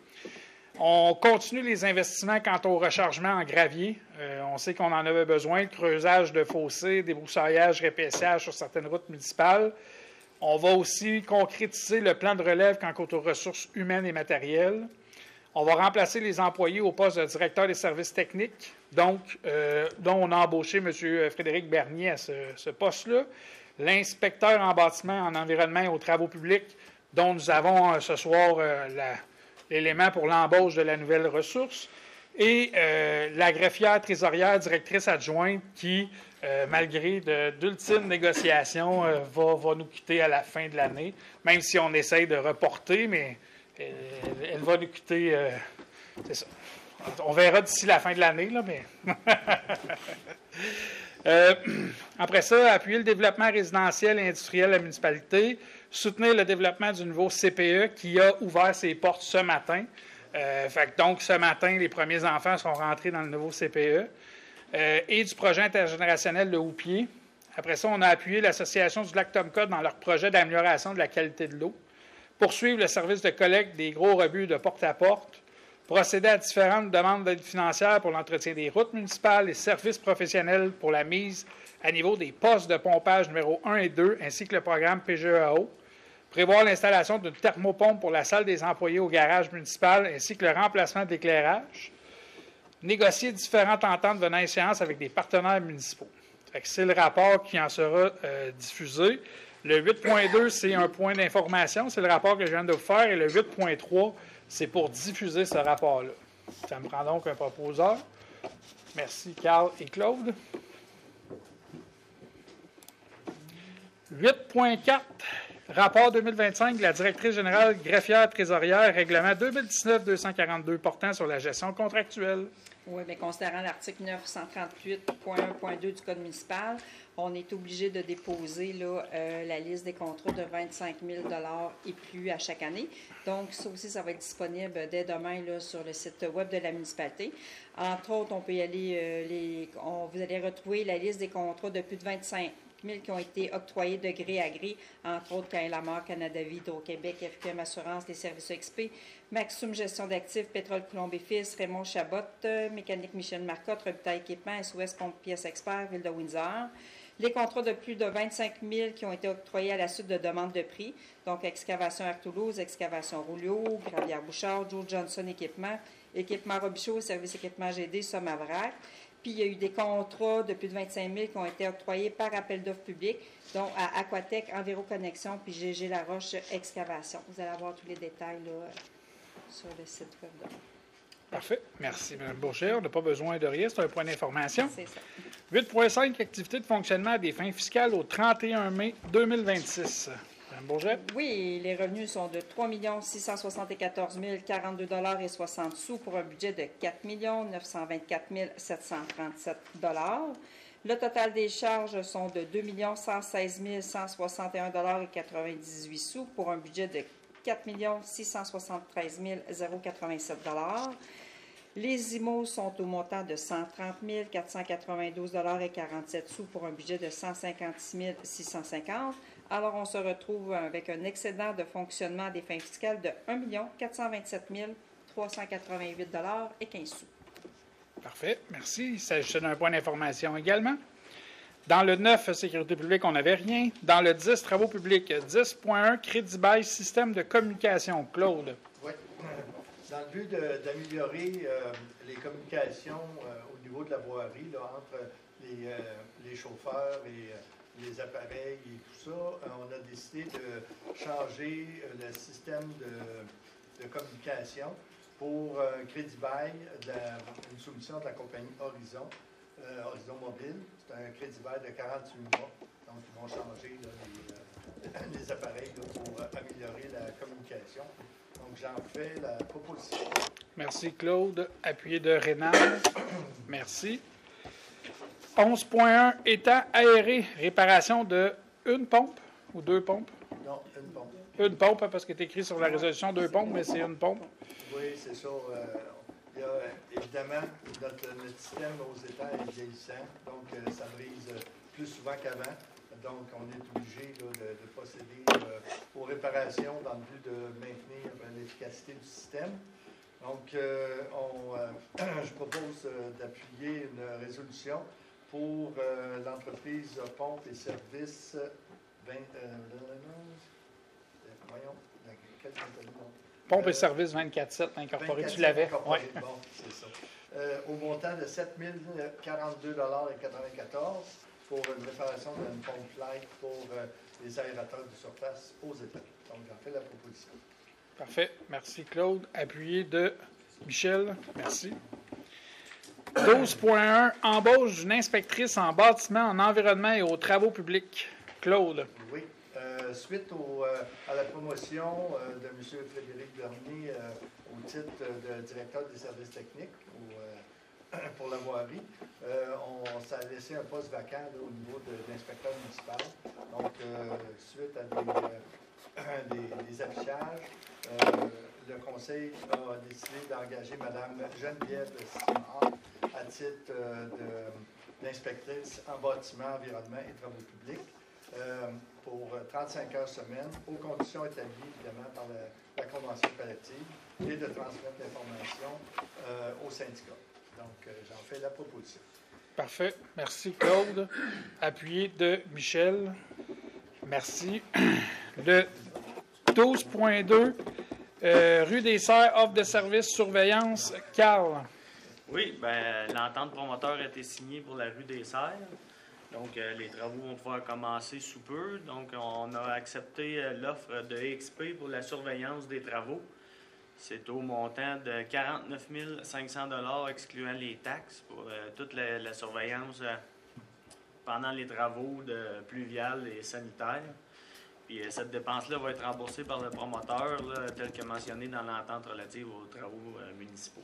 On continue les investissements quant au rechargement en gravier. Euh, on sait qu'on en avait besoin, creusage de fossés, débroussaillage, répaissage sur certaines routes municipales. On va aussi concrétiser le plan de relève quant aux ressources humaines et matérielles. On va remplacer les employés au poste de directeur des services techniques, donc, euh, dont on a embauché M. Frédéric Bernier à ce, ce poste-là. L'inspecteur en bâtiment, en environnement et aux travaux publics, dont nous avons euh, ce soir euh, la l'élément pour l'embauche de la nouvelle ressource, et euh, la greffière trésorière directrice adjointe qui, euh, malgré de, d'ultimes négociations, euh, va, va nous quitter à la fin de l'année, même si on essaye de reporter, mais elle, elle va nous quitter, euh, c'est ça. On verra d'ici la fin de l'année, là, mais... euh, après ça, appuyer le développement résidentiel et industriel de la municipalité, soutenir le développement du nouveau C P E qui a ouvert ses portes ce matin. Euh, fait que donc, ce matin, les premiers enfants sont rentrés dans le nouveau C P E. Euh, et du projet intergénérationnel de Houppier. Après ça, on a appuyé l'Association du lac Tomcott dans leur projet d'amélioration de la qualité de l'eau. Poursuivre le service de collecte des gros rebuts de porte-à-porte. Procéder à différentes demandes d'aide financière pour l'entretien des routes municipales et services professionnels pour la mise à niveau des postes de pompage numéro un et deux, ainsi que le programme P G E A O. Prévoir l'installation d'une thermopompe pour la salle des employés au garage municipal, ainsi que le remplacement de l'éclairage. Négocier différentes ententes venant à échéance avec des partenaires municipaux. C'est le rapport qui en sera euh, diffusé. Le huit point deux, c'est un point d'information. C'est le rapport que je viens de vous faire. Et le huit point trois, c'est pour diffuser ce rapport-là. Ça me prend donc un proposeur. Merci, Carl et Claude. huit point quatre, rapport deux mille vingt-cinq de la directrice générale greffière trésorière, règlement deux mille dix-neuf deux cent quarante-deux portant sur la gestion contractuelle. Oui, mais considérant l'article neuf cent trente-huit point un point deux du Code municipal, on est obligé de déposer là, euh, la liste des contrats de vingt-cinq mille dollars et plus à chaque année. Donc, ça aussi, ça va être disponible dès demain là, sur le site web de la municipalité. Entre autres, on peut y aller, euh, les, on, vous allez retrouver la liste des contrats de plus de vingt-cinq mille qui ont été octroyés de gré à gré, entre autres Cain-Lamar, Canada Vie, Hydro-Québec, F Q M Assurance, les services X P, Maxum Gestion d'actifs, Pétrole Colombie Fils, Raymond Chabot, Mécanique Michel Marcotte, Rebitaille Équipement, S O S Pompe Pièces Expert, Ville de Windsor. Les contrats de plus de vingt-cinq mille qui ont été octroyés à la suite de demandes de prix, donc Excavation Air Toulouse, Excavation Rouleau, Gravière Bouchard, Joe Johnson Équipement, Équipement Robichaud, Service Équipement G D, Somme à Vrac. Puis, il y a eu des contrats de plus de vingt-cinq mille qui ont été octroyés par appel d'offres public, dont à Aquatec, Enviroconnexion, puis G G Laroche Excavation. Vous allez avoir tous les détails là, sur le site web. De... Parfait. Merci, Mme Bourget. On n'a pas besoin de rien. C'est un point d'information. C'est ça. huit point cinq, activité de fonctionnement à des fins fiscales au trente et un mai deux mille vingt-six. Mme Bourget. Oui, les revenus sont de trois millions six cent soixante-quatorze mille quarante-deux dollars et soixante sous pour un budget de quatre millions neuf cent vingt-quatre mille sept cent trente-sept dollars. Le total des charges sont de deux millions cent seize mille cent soixante et un dollars et quatre-vingt-dix-huit sous pour un budget de quatre millions six cent soixante-treize mille quatre-vingt-sept dollars. Les I M O sont au montant de cent trente mille quatre cent quatre-vingt-douze dollars et quarante-sept sous pour un budget de cent cinquante-six mille six cent cinquante. Alors, on se retrouve avec un excédent de fonctionnement des fins fiscales de un million quatre cent vingt-sept mille trois cent quatre-vingt-huit dollars et quinze sous. Parfait. Merci. Il s'agissait d'un point d'information également. Dans le neuf, sécurité publique, on n'avait rien. Dans le dix, travaux publics, dix point un, crédit bail, système de communication. Claude. Oui. Dans le but de- d'améliorer euh, les communications euh, au niveau de la voirie, là, entre les, euh, les chauffeurs et euh, les appareils et tout ça, euh, on a décidé de changer euh, le système de, de communication pour euh, crédit bail, de la- une soumission de la compagnie Horizon. Euh, Horizon Mobile, c'est un crédit bail de quarante-huit mois. Donc, ils vont changer là, les, euh, les appareils là, pour euh, améliorer la communication. Donc, j'en fais la proposition. Merci, Claude. Appuyé de Rénal. Merci. onze point un, étang aéré, réparation de une pompe ou deux pompes? Non, une pompe. Une pompe, hein, parce que c'est écrit sur la résolution deux pompes, mais c'est une pompe. Oui, c'est ça. Euh, il y a, euh, évidemment, notre, notre système aux étangs est vieillissant, donc euh, ça brise euh, plus souvent qu'avant. Donc, on est obligé là, de, de procéder euh, aux réparations dans le but de maintenir euh, l'efficacité du système. Donc, euh, on, euh, je propose euh, d'appuyer une résolution pour euh, l'entreprise Pompe et Services vingt, euh, voyons, quelle compagnie, non? Pompe et Euh, service vingt-quatre sept incorporé. vingt-quatre Tu l'avais? incorporé, Oui. Bon, c'est ça. Euh, au montant de sept mille quarante-deux dollars quatre-vingt-quatorze pour une réparation d'une pompe light pour euh, les aérateurs de surface aux étangs. Donc, j'en fais la proposition. Parfait. Merci, Claude. Appuyé de Michel. Merci. douze point un, embauche d'une inspectrice en bâtiment, en environnement et aux travaux publics. Claude. Oui. Euh, suite au, euh, à la promotion euh, de M. Frédéric Bernier euh, au titre de directeur des services techniques au, euh, pour la voirie, euh, on, ça a laissé un poste vacant là, au niveau de, de l'inspecteur municipal. Donc, euh, suite à des, euh, des, des affichages, euh, le conseil a décidé d'engager Mme Geneviève Simard à titre euh, de- d'inspectrice en bâtiment, environnement et travaux publics. Euh, pour trente-cinq heures semaine, aux conditions établies, évidemment, par la, la convention collective, et de transmettre l'information euh, au syndicat. Donc, euh, j'en fais la proposition. Parfait. Merci, Claude. Appuyé de Michel. Merci. Le douze point deux, euh, rue des Serres, offre de service, surveillance. Carl. Oui, ben l'entente promoteur a été signée pour la rue des Serres. Donc, euh, les travaux vont pouvoir commencer sous peu. Donc, on a accepté euh, l'offre de E X P pour la surveillance des travaux. C'est au montant de quarante-neuf mille cinq cents dollars excluant les taxes pour euh, toute la, la surveillance euh, pendant les travaux de pluviales et sanitaires. Puis, euh, cette dépense-là va être remboursée par le promoteur, là, tel que mentionné dans l'entente relative aux travaux euh, municipaux.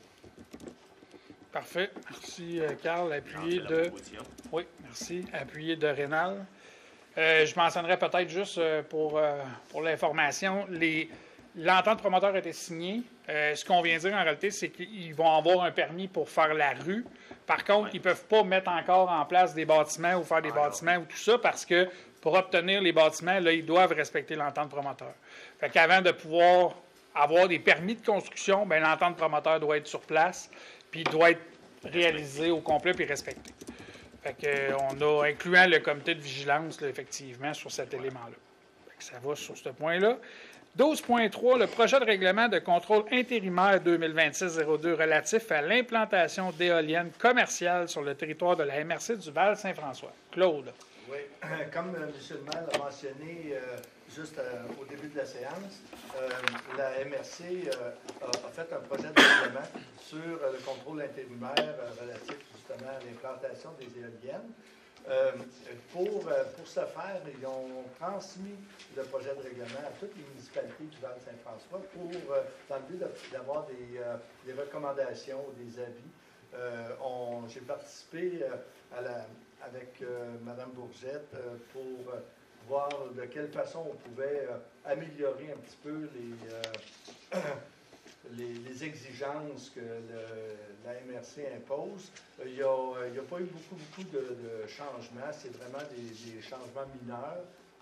Parfait. Merci, euh, Carl. Appuyé J'en fais de... la proposition. Oui, merci. Appuyé de Rénal. Euh, je mentionnerai peut-être juste euh, pour, euh, pour l'information, les, l'entente promoteur a été signée. Euh, ce qu'on vient de dire en réalité, c'est qu'ils vont avoir un permis pour faire la rue. Par contre, Ouais. ils ne peuvent pas mettre encore en place des bâtiments ou faire des Ah, bâtiments ou tout ça parce que pour obtenir les bâtiments, là, ils doivent respecter l'entente promoteur. Fait qu'avant de pouvoir avoir des permis de construction, bien, l'entente promoteur doit être sur place, puis il doit être réalisé au complet puis respecté. Fait que, euh, on a incluant le comité de vigilance, là, effectivement, sur cet élément-là. Fait que ça va sur ce point-là. douze point trois, le projet de règlement de contrôle intérimaire deux mille vingt-six zéro deux relatif à l'implantation d'éoliennes commerciales sur le territoire de la M R C du Val-Saint-François. Claude. Oui, comme euh, M. le maire l'a mentionné euh, juste euh, au début de la séance, euh, la M R C euh, a, a fait un projet de règlement sur euh, le contrôle intérimaire euh, relatif justement à l'implantation des éoliennes. Euh, pour, euh, pour ce faire, ils ont transmis le projet de règlement à toutes les municipalités du Val-Saint-François pour, euh, dans le but de- d'avoir des, euh, des recommandations, des avis. Euh, on- j'ai participé euh, à la, avec euh, Mme Bourgette euh, pour euh, voir de quelle façon on pouvait euh, améliorer un petit peu les, euh, les, les exigences que le- la M R C impose. Il n'y a, il y a pas eu beaucoup, beaucoup de, de changements. C'est vraiment des, des changements mineurs.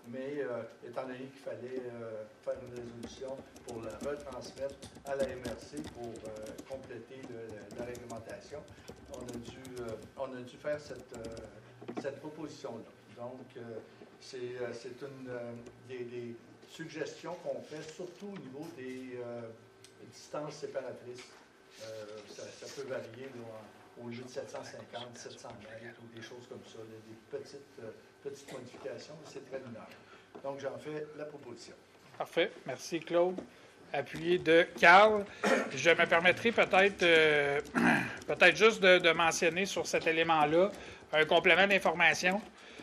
mais euh, étant donné qu'il fallait euh, faire une résolution pour la retransmettre à la M R C pour euh, compléter le, le, la réglementation, on a dû, euh, on a dû faire cette, euh, cette proposition-là. Donc, euh, c'est, euh, c'est une euh, des, des suggestions qu'on fait, surtout au niveau des euh, distances séparatrices. Euh, ça, ça peut varier là, au lieu de sept cent cinquante, sept cents mètres ou des choses comme ça, là, des petites, euh, petites modifications, mais c'est très mineur. Donc, j'en fais la proposition. Parfait. Merci, Claude. Appuyé de Carl. Je me permettrai peut-être euh, peut-être juste de, de mentionner sur cet élément-là un complément d'information.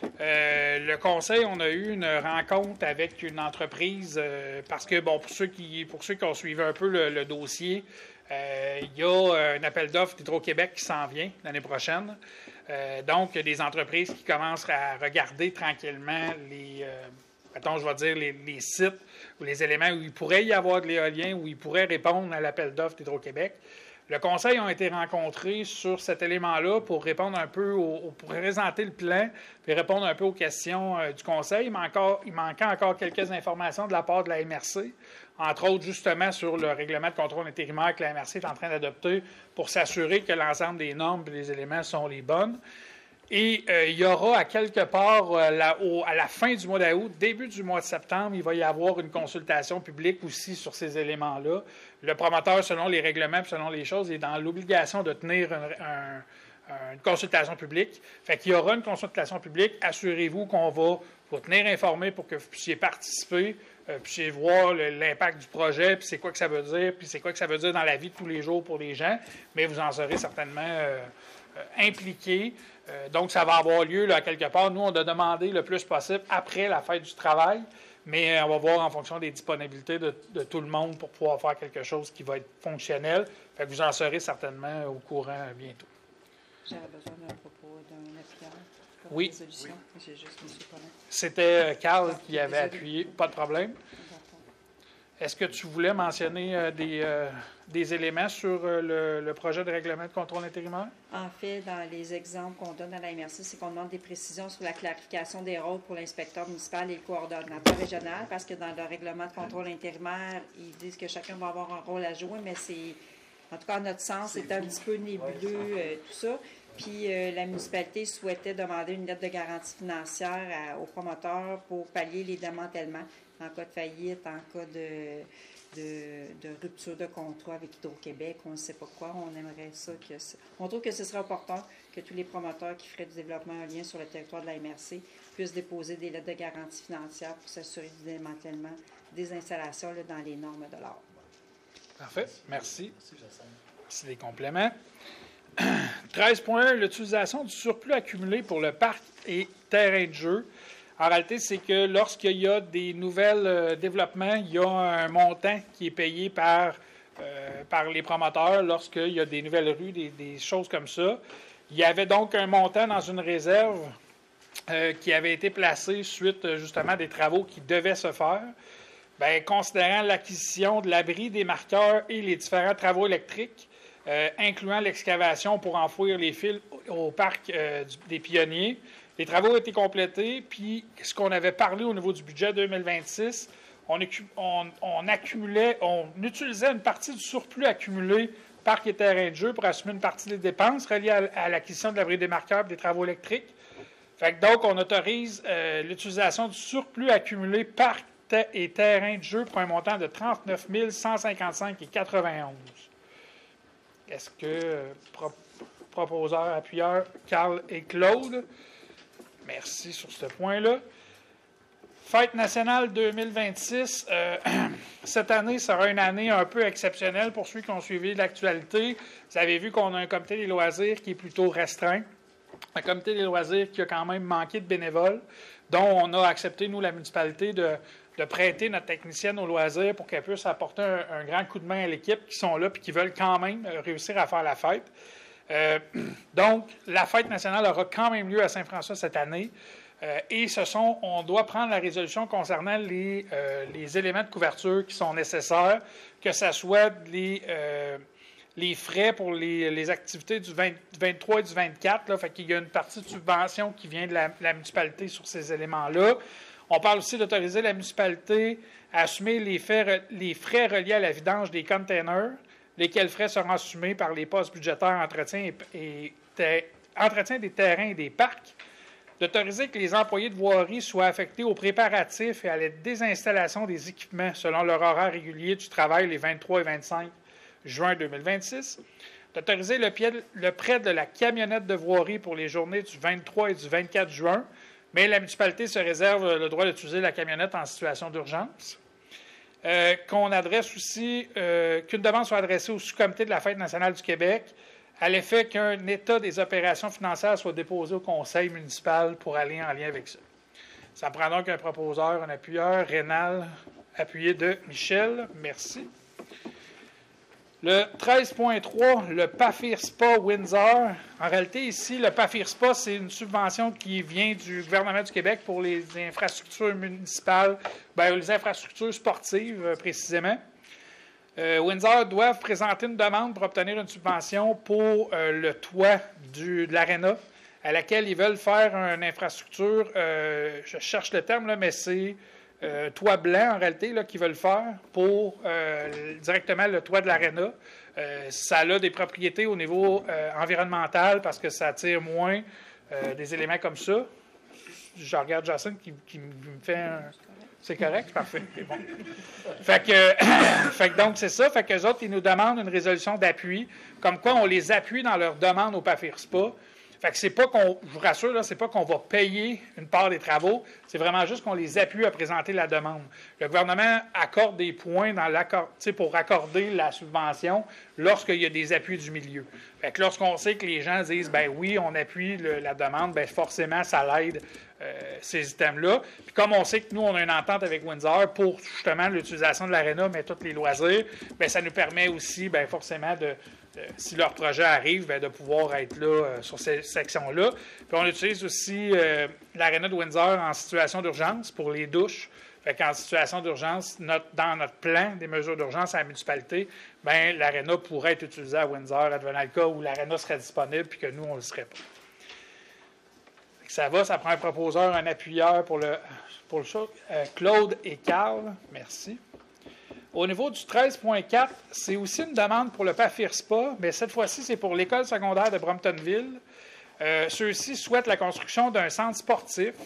Euh, le conseil, on a eu une rencontre avec une entreprise euh, parce que, bon, pour ceux qui pour ceux qui ont suivi un peu le, le dossier, euh, il y a un appel d'offres d'Hydro-Québec qui s'en vient l'année prochaine. Euh, donc, il y a des entreprises qui commencent à regarder tranquillement les, euh, mettons, je vais dire, les, les sites ou les éléments où il pourrait y avoir de l'éolien, où ils pourraient répondre à l'appel d'offres d'Hydro-Québec. Le conseil a été rencontré sur cet élément-là pour répondre un peu, au, pour présenter le plan, puis répondre un peu aux questions euh, du conseil. Il, manque encore, il manquait encore quelques informations de la part de la M R C, entre autres justement sur le règlement de contrôle intérimaire que la M R C est en train d'adopter pour s'assurer que l'ensemble des normes et des éléments sont les bonnes. Et euh, il y aura à quelque part, euh, là, au, à la fin du mois d'août, début du mois de septembre, il va y avoir une consultation publique aussi sur ces éléments-là. Le promoteur, selon les règlements et selon les choses, est dans l'obligation de tenir un, un, une consultation publique. Fait qu'il y aura une consultation publique. Assurez-vous qu'on va vous tenir informé pour que vous puissiez participer, euh, puissiez voir le, l'impact du projet, puis c'est quoi que ça veut dire, puis c'est quoi que ça veut dire dans la vie de tous les jours pour les gens. Mais vous en serez certainement euh, euh, impliqués. Euh, donc, ça va avoir lieu là, quelque part. Nous, on a demandé le plus possible après la fête du travail, mais on va voir en fonction des disponibilités de, de tout le monde pour pouvoir faire quelque chose qui va être fonctionnel. Fait que vous en serez certainement au courant bientôt. J'avais besoin d'un propos d'un appuyeur pour oui. la résolution. Oui. J'ai juste M. Paulin. C'était Carl ah, qui avait appuyé. Pas de problème. Est-ce que tu voulais mentionner euh, des, euh, des éléments sur euh, le, le projet de règlement de contrôle intérimaire? En fait, dans les exemples qu'on donne à la M R C, c'est qu'on demande des précisions sur la clarification des rôles pour l'inspecteur municipal et le coordonnateur régional, parce que dans le règlement de contrôle intérimaire, ils disent que chacun va avoir un rôle à jouer, mais c'est, en tout cas, à notre sens, c'est, c'est un petit peu nébuleux, euh, tout ça. Puis euh, la municipalité souhaitait demander une lettre de garantie financière à, aux promoteurs pour pallier les démantèlements en cas de faillite, en cas de, de, de rupture de contrat avec Hydro-Québec, on ne sait pas quoi. On aimerait ça. Que on trouve que ce serait opportun que tous les promoteurs qui feraient du développement éolien sur le territoire de la M R C puissent déposer des lettres de garantie financière pour s'assurer du démantèlement des installations là, dans les normes de l'art. Parfait. Merci. C'est des compléments. treize point un, l'utilisation du surplus accumulé pour le parc et terrain de jeu. En réalité, c'est que lorsqu'il y a des nouvelles euh, développements, il y a un montant qui est payé par, euh, par les promoteurs lorsqu'il y a des nouvelles rues, des, des choses comme ça. Il y avait donc un montant dans une réserve euh, qui avait été placé suite justement à des travaux qui devaient se faire. Bien, considérant l'acquisition de l'abri des marqueurs et les différents travaux électriques, euh, incluant l'excavation pour enfouir les fils au parc euh, du, des Pionniers, les travaux ont été complétés, puis ce qu'on avait parlé au niveau du budget deux mille vingt-six, on, on, on accumulait, on utilisait une partie du surplus accumulé parc et terrain de jeu pour assumer une partie des dépenses reliées à, à l'acquisition de l'abri des marqueurs et des travaux électriques. Fait que donc, on autorise euh, l'utilisation du surplus accumulé parc et terrain de jeu pour un montant de trente-neuf mille cent cinquante-cinq virgule quatre-vingt-onze. Est-ce que euh, pro, proposeur, appuyeur, Carl et Claude? Merci sur ce point-là. Fête nationale deux mille vingt-six. Euh, cette année sera une année un peu exceptionnelle pour ceux qui ont suivi l'actualité. Vous avez vu qu'on a un comité des loisirs qui est plutôt restreint. Un comité des loisirs qui a quand même manqué de bénévoles, dont on a accepté, nous, la municipalité, de, de prêter notre technicienne aux loisirs pour qu'elle puisse apporter un, un grand coup de main à l'équipe qui sont là et qui veulent quand même réussir à faire la fête. Euh, donc, la fête nationale aura quand même lieu à Saint-François cette année. Euh, et ce sont, on doit prendre la résolution concernant les, euh, les éléments de couverture qui sont nécessaires, que ce soit les, euh, les frais pour les, les activités du, vingt, du vingt-trois et du vingt-quatre. Là, fait qu'il y a une partie de subvention qui vient de la, la municipalité sur ces éléments-là. On parle aussi d'autoriser la municipalité à assumer les frais, les frais reliés à la vidange des containers, lesquels frais seront assumés par les postes budgétaires entretien, et, et entretien des terrains et des parcs. D'autoriser que les employés de voirie soient affectés aux préparatifs et à la désinstallation des équipements selon leur horaire régulier du travail les vingt-trois et vingt-cinq juin deux mille vingt-six. D'autoriser le, le prêt de la camionnette de voirie pour les journées du vingt-trois et du vingt-quatre juin, mais la municipalité se réserve le droit d'utiliser la camionnette en situation d'urgence. Euh, qu'on adresse aussi, euh, qu'une demande soit adressée au sous-comité de la Fête nationale du Québec à l'effet qu'un état des opérations financières soit déposé au conseil municipal pour aller en lien avec ça. Ça prend donc un proposeur, un appuyeur, Rénal, appuyé de Michel. Merci. Le treize point trois, le PAFIR-S P A Windsor. En réalité, ici, le PAFIR-S P A, c'est une subvention qui vient du gouvernement du Québec pour les infrastructures municipales, bien, les infrastructures sportives, euh, précisément. Euh, Windsor doivent présenter une demande pour obtenir une subvention pour euh, le toit du, de l'aréna, à laquelle ils veulent faire une infrastructure, euh, je cherche le terme, là, mais c'est euh, toit blanc, en réalité, là, qu'ils veulent faire pour euh, directement le toit de l'aréna. Euh, ça a des propriétés au niveau euh, environnemental parce que ça attire moins euh, des éléments comme ça. Je regarde Jason qui, qui me fait un... C'est correct? Parfait. C'est bon. Fait que, fait que donc, c'est ça. Fait qu'eux autres, ils nous demandent une résolution d'appui, comme quoi on les appuie dans leur demande au PAFIR-S P A. Fait que c'est pas qu'on, je vous rassure, là, c'est pas qu'on va payer une part des travaux, c'est vraiment juste qu'on les appuie à présenter la demande. Le gouvernement accorde des points dans l'accord, tu sais, pour accorder la subvention lorsqu'il y a des appuis du milieu. Fait que lorsqu'on sait que les gens disent, ben oui, on appuie le, la demande, ben forcément, ça l'aide euh, ces items-là. Puis comme on sait que nous, on a une entente avec Windsor pour justement l'utilisation de l'aréna, mais tous les loisirs, ben ça nous permet aussi, ben forcément, de Euh, si leur projet arrive, bien, de pouvoir être là euh, sur ces sections-là. Puis on utilise aussi euh, l'aréna de Windsor en situation d'urgence pour les douches. Fait qu'en situation d'urgence, notre, dans notre plan des mesures d'urgence à la municipalité, bien, l'aréna pourrait être utilisée à Windsor, advenant le cas où l'aréna serait disponible puis que nous, on ne le serait pas. Fait que ça va, ça prend un proposeur, un appuyeur pour le, pour le show. Euh, Claude et Carl, merci. Au niveau du treize point quatre, c'est aussi une demande pour le PAFIR-S P A, mais cette fois-ci, c'est pour l'école secondaire de Bromptonville. Euh, ceux-ci souhaitent la construction d'un centre sportif.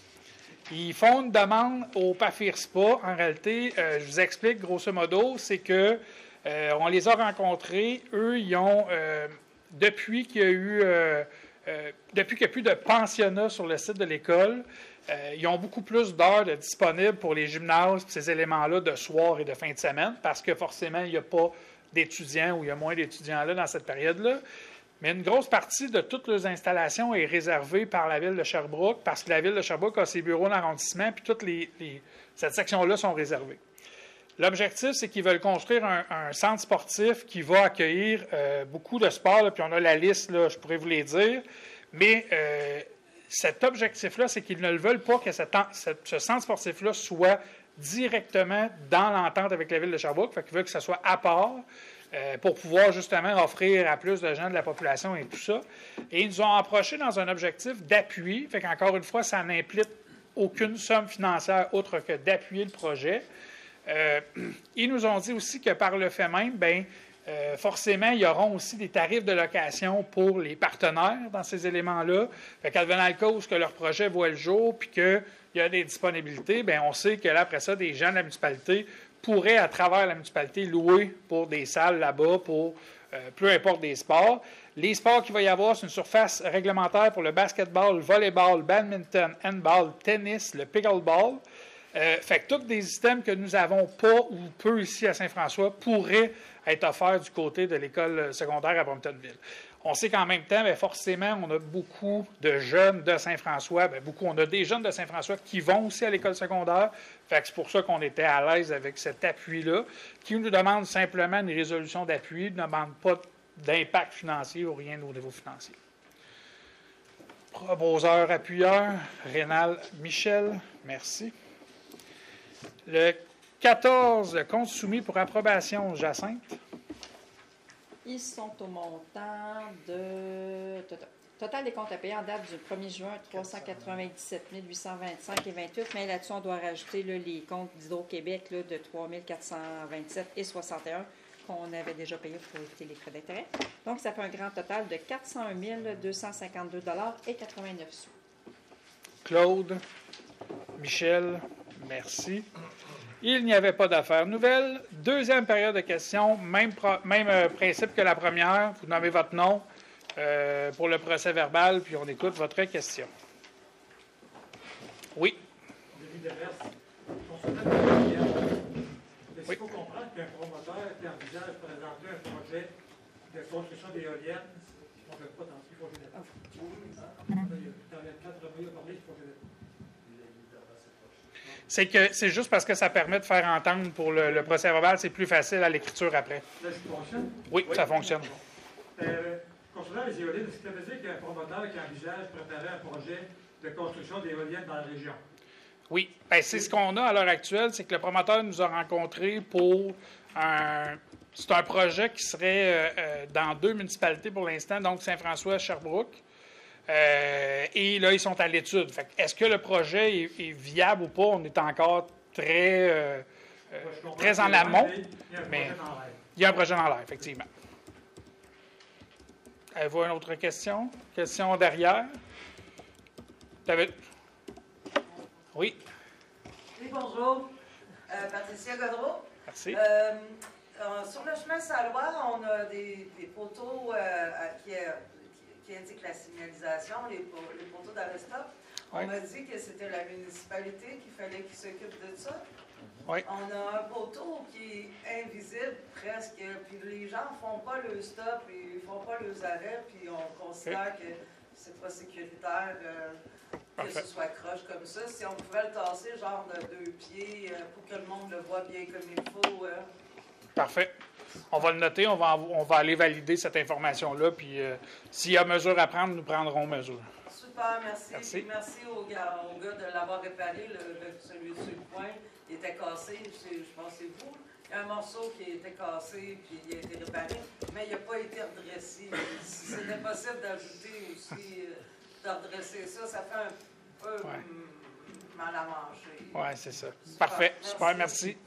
Ils font une demande au PAFIR-S P A. En réalité, euh, je vous explique grosso modo, c'est que euh, on les a rencontrés. Eux, ils ont, euh, depuis qu'il y a eu, euh, euh, depuis qu'il n'y a plus de pensionnat sur le site de l'école, Euh, ils ont beaucoup plus d'heures de disponibles pour les gymnases, ces éléments-là de soir et de fin de semaine, parce que forcément, il n'y a pas d'étudiants ou il y a moins d'étudiants là dans cette période-là. Mais une grosse partie de toutes leurs installations est réservée par la Ville de Sherbrooke, parce que la Ville de Sherbrooke a ses bureaux d'arrondissement, puis toutes les, les cette section-là sont réservées. L'objectif, c'est qu'ils veulent construire un, un centre sportif qui va accueillir euh, beaucoup de sports, là, puis on a la liste, là, je pourrais vous les dire, mais... Euh, cet objectif-là, c'est qu'ils ne veulent pas que cette, cette, ce centre sportif-là soit directement dans l'entente avec la Ville de Sherbrooke. Fait qu'ils veulent que ça soit à part euh, pour pouvoir justement offrir à plus de gens de la population et tout ça. Et ils nous ont approché dans un objectif d'appui. Fait qu'encore une fois, ça n'implique aucune somme financière autre que d'appuyer le projet. Euh, ils nous ont dit aussi que par le fait même, bien, Euh, forcément, il y aura aussi des tarifs de location pour les partenaires dans ces éléments-là. Fait qu'advenant le cas où leur projet voit le jour puis qu'il y a des disponibilités, bien, on sait que là, après ça, des gens de la municipalité pourraient, à travers la municipalité, louer pour des salles là-bas, pour euh, peu importe des sports. Les sports qu'il va y avoir, c'est une surface réglementaire pour le basketball, le volleyball, le badminton, handball, tennis, le pickleball. Euh, fait que tous des items que nous n'avons pas ou peu ici à Saint-François pourraient être offerts du côté de l'école secondaire à Bromptonville. On sait qu'en même temps, bien, forcément, on a beaucoup de jeunes de Saint-François. Bien, beaucoup, on a des jeunes de Saint-François qui vont aussi à l'école secondaire. Fait que c'est pour ça qu'on était à l'aise avec cet appui-là, qui nous demande simplement une résolution d'appui, ne demande pas d'impact financier ou rien au niveau financier. Proposeur, appuyeur, Rénal, Michel, merci. Le quatorze, compte soumis pour approbation, Jacinthe. Ils sont au montant de Total des comptes à payer en date du premier juin, trois cent quatre-vingt-dix-sept mille huit cent vingt-cinq et vingt-huit, mais là-dessus, on doit rajouter là, les comptes d'Hydro-Québec là, de trois mille quatre cent vingt-sept et soixante et un qu'on avait déjà payés pour éviter les frais d'intérêt. Donc, ça fait un grand total de quatre cent un mille deux cent cinquante-deux dollars et quatre-vingt-neuf sous. Claude, Michel, merci. Il n'y avait pas d'affaires nouvelles. Deuxième période de questions, même, pro- même euh, principe que la première. Vous nommez votre nom euh, pour le procès verbal, puis on écoute votre question. Oui. Denis Deverse. Concernant l'éolienne, est-ce Oui. qu'il faut comprendre qu'un promoteur qui envisage de présenter un projet de construction d'éoliennes, on ne fait pas dans ce qu'il faut que je l'étape. Dans les quatre premiers parlé, il faut que je l'étape. C'est que c'est juste parce que ça permet de faire entendre pour le, le procès verbal, c'est plus facile à l'écriture après. Là, ça fonctionne? Oui, ça fonctionne. Euh, concernant les éoliennes, est-ce que ça veut dire qu'il y a un promoteur qui envisage de préparer un projet de construction d'éoliennes dans la région? Oui. Bien, c'est ce qu'on a à l'heure actuelle, c'est que le promoteur nous a rencontrés pour un. C'est un projet qui serait euh, euh, dans deux municipalités pour l'instant, donc Saint-François et Sherbrooke. Euh, et là, ils sont à l'étude. Fait que est-ce que le projet est, est viable ou pas? On est encore très, euh, euh, Je comprends très que en c'est loin, amont, mais il y a un mais projet dans l'air. il y a un projet dans l'air, effectivement. Avez-vous une autre question? Question derrière? David? Oui, Oui, bonjour. Euh, Patricia Godreau. merci. Euh, euh, sur le chemin Salois, on a des, des poteaux euh, à- qui, euh, qui, qui indiquent la signalisation, les, po- les poteaux d'arrêt-stop. On Oui. m'a dit que c'était la municipalité qu'il fallait qu'il s'occupe de ça. Oui. On a un poteau qui est invisible presque, puis les gens ne font pas le stop, ils ne font pas leurs arrêts, puis on considère que c'est pas sécuritaire euh, que Parfait. ce soit croche comme ça. Si on pouvait le tasser genre de deux pieds euh, pour que le monde le voit bien comme il faut. euh. Parfait. On va le noter, on va, en- on va aller valider cette information-là, puis euh, s'il y a mesure à prendre, nous prendrons mesure. Super, merci. Merci. Puis merci au gars, au gars de l'avoir réparé, le, le- celui sur le point. Il était cassé, c'est- je pense que c'est vous. Il y a un morceau qui était cassé, puis il a été réparé, mais il n'a pas été redressé. Si c'était possible d'ajouter aussi, euh, de redresser ça, ça fait un peu Ouais. mm, mal à manger. Oui, c'est ça. Super. Parfait. Super, merci.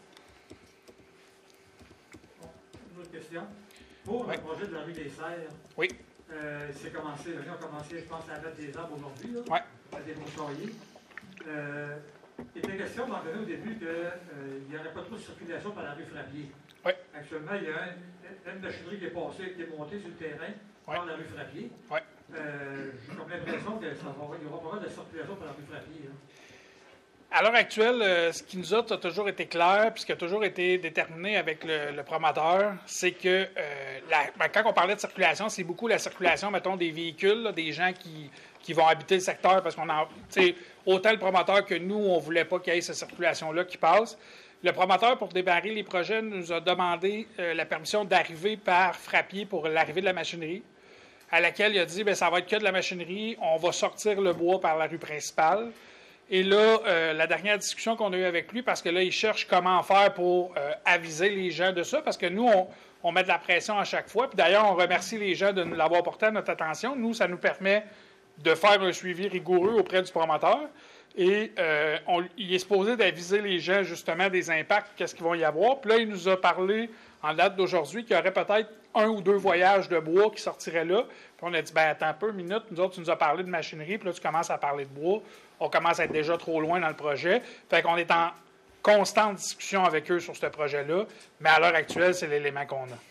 Une autre question. Pour Oui. le projet de la rue des Serres, Oui. euh, c'est commencé, les gens ont commencé, je pense, à mettre des arbres aujourd'hui, là, Oui. à des broussailliers. Euh, il était question, on donné au début, qu'il n'y aurait pas trop de circulation par la rue Frappier. Oui. Actuellement, il y a un- une machinerie qui est passée, qui est montée sur le terrain, Oui. par la rue Frappier. Oui. Euh, J'ai comme l'impression qu'il y aura pas mal de circulation par la rue Frappier. Là. À l'heure actuelle, euh, ce qui nous a, a toujours été clair, puis ce qui a toujours été déterminé avec le, le promoteur, c'est que euh, la- ben, quand on parlait de circulation, c'est beaucoup la circulation, mettons, des véhicules, là, des gens qui, qui vont habiter le secteur, parce qu'on en, tu sais, autant le promoteur que nous, on ne voulait pas qu'il y ait cette circulation-là qui passe. Le promoteur, pour démarrer les projets, nous a demandé euh, la permission d'arriver par Frappier pour l'arrivée de la machinerie, à laquelle il a dit, bien, ça va être que de la machinerie, on va sortir le bois par la rue principale. Et là, euh, la dernière discussion qu'on a eue avec lui, parce que là, il cherche comment faire pour euh, aviser les gens de ça, parce que nous, on, on met de la pression à chaque fois. Puis d'ailleurs, on remercie les gens de nous l'avoir porté à notre attention. Nous, ça nous permet de faire un suivi rigoureux auprès du promoteur. Et euh, on, il est supposé d'aviser les gens, justement, des impacts, qu'est-ce qu'ils vont y avoir. Puis là, il nous a parlé, en date d'aujourd'hui, qu'il y aurait peut-être un ou deux voyages de bois qui sortiraient là. Puis on a dit, ben attends un peu, une minute, nous autres, tu nous as parlé de machinerie, puis là, tu commences à parler de bois. On commence à être déjà trop loin dans le projet. Fait qu'on est en constante discussion avec eux sur ce projet-là, mais à l'heure actuelle, c'est l'élément qu'on a.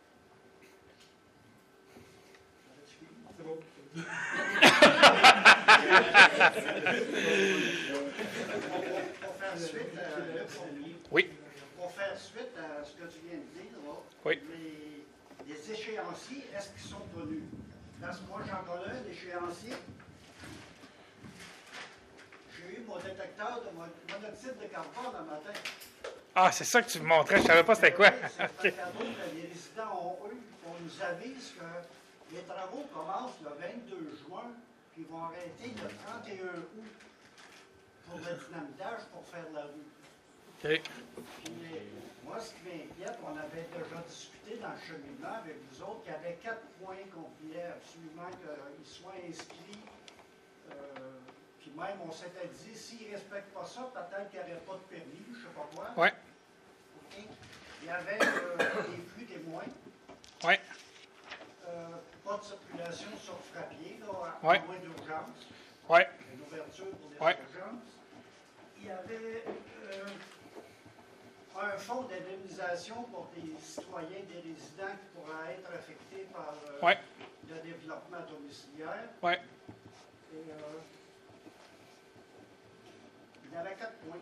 C'est beau. Pour faire suite à, Oui. pour faire suite à ce que tu viens de dire, là, Oui. les, les échéanciers, est-ce qu'ils sont connus? Parce que moi, j'en connais un échéancier. J'ai eu mon détecteur de mon- monoxyde de carbone un matin. Ah, c'est ça que tu me montrais, je ne savais pas c'était quoi. Oui, c'est un OK. cadeau que les résidents ont eu. On nous avise que les travaux commencent le vingt-deux juin, puis vont arrêter le trente et un août pour le dynamitage pour faire la rue. OK. Puis, moi, ce qui m'inquiète, on avait déjà discuté dans le cheminement avec vous autres qu'il y avait quatre points qu'on voulait absolument qu'ils soient inscrits. Euh, puis même, on s'était dit, s'ils ne respectent pas ça, peut-être qu'il n'y aurait pas de permis, je ne sais pas quoi. Oui. Okay. Il y avait euh, des flux témoins. Oui. Euh, pas de circulation sur frappier, là, à Ouais. moins d'urgence. Oui. Une ouverture pour des Ouais. urgences. Il y avait euh, un fonds d'indemnisation pour des citoyens, des résidents qui pourraient être affectés par euh, Ouais. le développement domiciliaire. Oui. Et, euh, il y avait quatre points.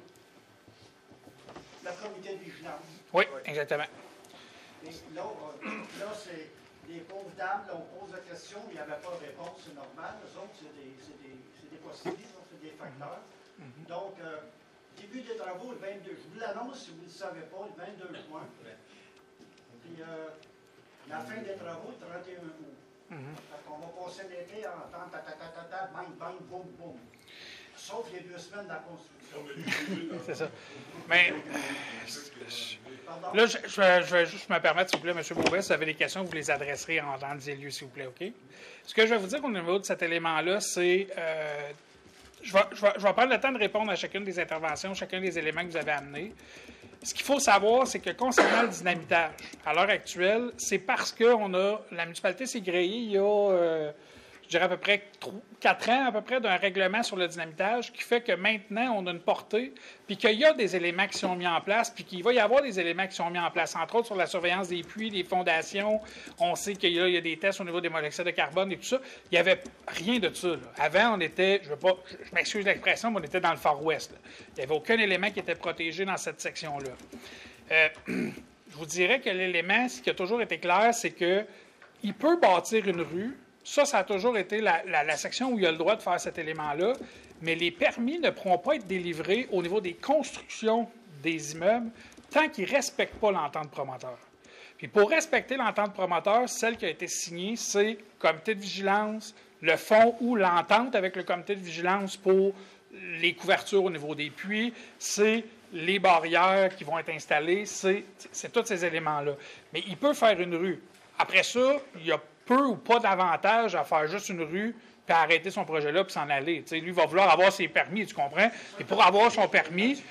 Le comité de vigilance. Oui, exactement. Et là, euh, là c'est des pauvres dames, là, on pose la question, il n'y avait pas de réponse, c'est normal. Les autres, c'est des, c'est des, c'est des possibilités, c'est des facteurs. Mm-hmm. Donc, euh, début des travaux, le vingt-deux, je vous l'annonce si vous ne le savez pas, le vingt-deux juin. Puis, euh, la fin des travaux, le trente et un août. Mhm. Fait qu'on va passer l'été en temps, ta, ta, ta, ta, ta, bang, bang, boum, boum. Sauf les deux semaines de la construction. C'est ça. Mais Pardon? là, je, je, vais- je vais juste me permettre, s'il vous plaît, M. Beauvais, si vous avez des questions, vous les adresserez en temps et lieu, s'il vous plaît, OK? Ce que je vais vous dire au niveau de cet élément-là, c'est... Euh, je, vais, je, vais, je vais prendre le temps de répondre à chacune des interventions, chacun des éléments que vous avez amenés. Ce qu'il faut savoir, c'est que concernant le dynamitage, à l'heure actuelle, c'est parce que on a, la municipalité s'est gréée il y a, euh, je dirais à peu près quatre ans, à peu près, d'un règlement sur le dynamitage qui fait que maintenant, on a une portée, puis qu'il y a des éléments qui sont mis en place, puis qu'il va y avoir des éléments qui sont mis en place, entre autres sur la surveillance des puits, des fondations. On sait qu'il y a, il y a des tests au niveau des monoxydes de carbone et tout ça. Il n'y avait rien de ça, là. Avant, on était, je veux pas, je, je m'excuse de l'expression, mais on était dans le Far West, là. Il n'y avait aucun élément qui était protégé dans cette section-là. Euh, je vous dirais que l'élément, ce qui a toujours été clair, c'est qu'il peut bâtir une rue. Ça, ça a toujours été la, la, la section où il a le droit de faire cet élément-là, mais les permis ne pourront pas être délivrés au niveau des constructions des immeubles tant qu'ils ne respectent pas l'entente promoteur. Puis pour respecter l'entente promoteur, celle qui a été signée, c'est le comité de vigilance, le fonds ou l'entente avec le comité de vigilance pour les couvertures au niveau des puits, c'est les barrières qui vont être installées, c'est, c'est tous ces éléments-là. Mais il peut faire une rue. Après ça, il y a peu ou pas d'avantage à faire juste une rue puis à arrêter son projet-là puis s'en aller. T'sais, lui, il va vouloir avoir ses permis, tu comprends? Et pour avoir son permis,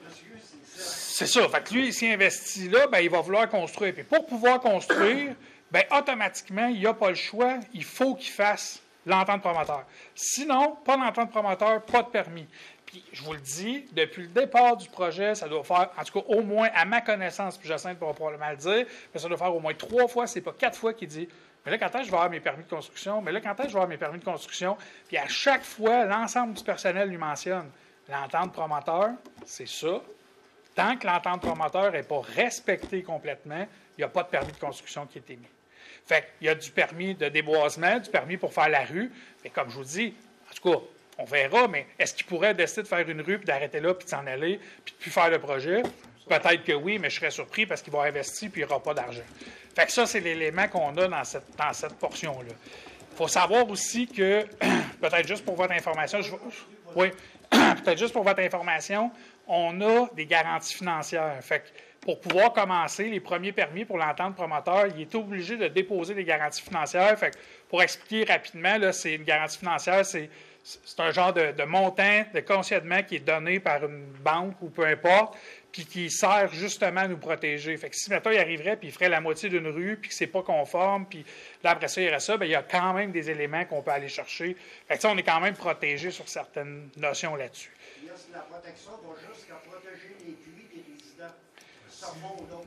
c'est ça. Fait que lui, s'il investit là, ben, il va vouloir construire. Puis pour pouvoir construire, ben, automatiquement, il n'a pas le choix. Il faut qu'il fasse l'entente promoteur. Sinon, pas d'entente promoteur, pas de permis. Puis, je vous le dis, depuis le départ du projet, ça doit faire, en tout cas, au moins, à ma connaissance, puis Jacinthe pourra probablement le dire, mais ça doit faire au moins trois fois, c'est pas quatre fois qu'il dit « Mais là, quand est-ce que je vais avoir mes permis de construction? Mais là, quand est-ce que je vais avoir mes permis de construction? » Puis à chaque fois, l'ensemble du personnel lui mentionne l'entente promoteur, c'est ça. Tant que l'entente promoteur n'est pas respectée complètement, il n'y a pas de permis de construction qui est émis. Fait qu'il y a du permis de déboisement, du permis pour faire la rue, mais comme je vous dis, en tout cas, on verra, mais est-ce qu'il pourrait décider de faire une rue, puis d'arrêter là, puis de s'en aller, puis de plus faire le projet? Peut-être que oui, mais je serais surpris parce qu'il va investir, puis il n'y aura pas d'argent. Fait que ça, c'est l'élément qu'on a dans cette, dans cette portion-là. Il faut savoir aussi que, peut-être juste pour votre information, je, oui, peut-être juste pour votre information, on a des garanties financières. Fait que pour pouvoir commencer les premiers permis pour l'entente promoteur, il est obligé de déposer des garanties financières. Fait que pour expliquer rapidement, là, c'est une garantie financière, c'est C'est un genre de, de montant de cautionnement qui est donné par une banque ou peu importe, puis qui sert justement à nous protéger. Fait que si, mettons, il arriverait puis il ferait la moitié d'une rue, puis que c'est pas conforme, puis là, après ça, il y aurait ça, bien, il y a quand même des éléments qu'on peut aller chercher. Fait que ça, on est quand même protégé sur certaines notions là-dessus. La protection va jusqu'à protéger les puits des résidents. Ça remonte donc.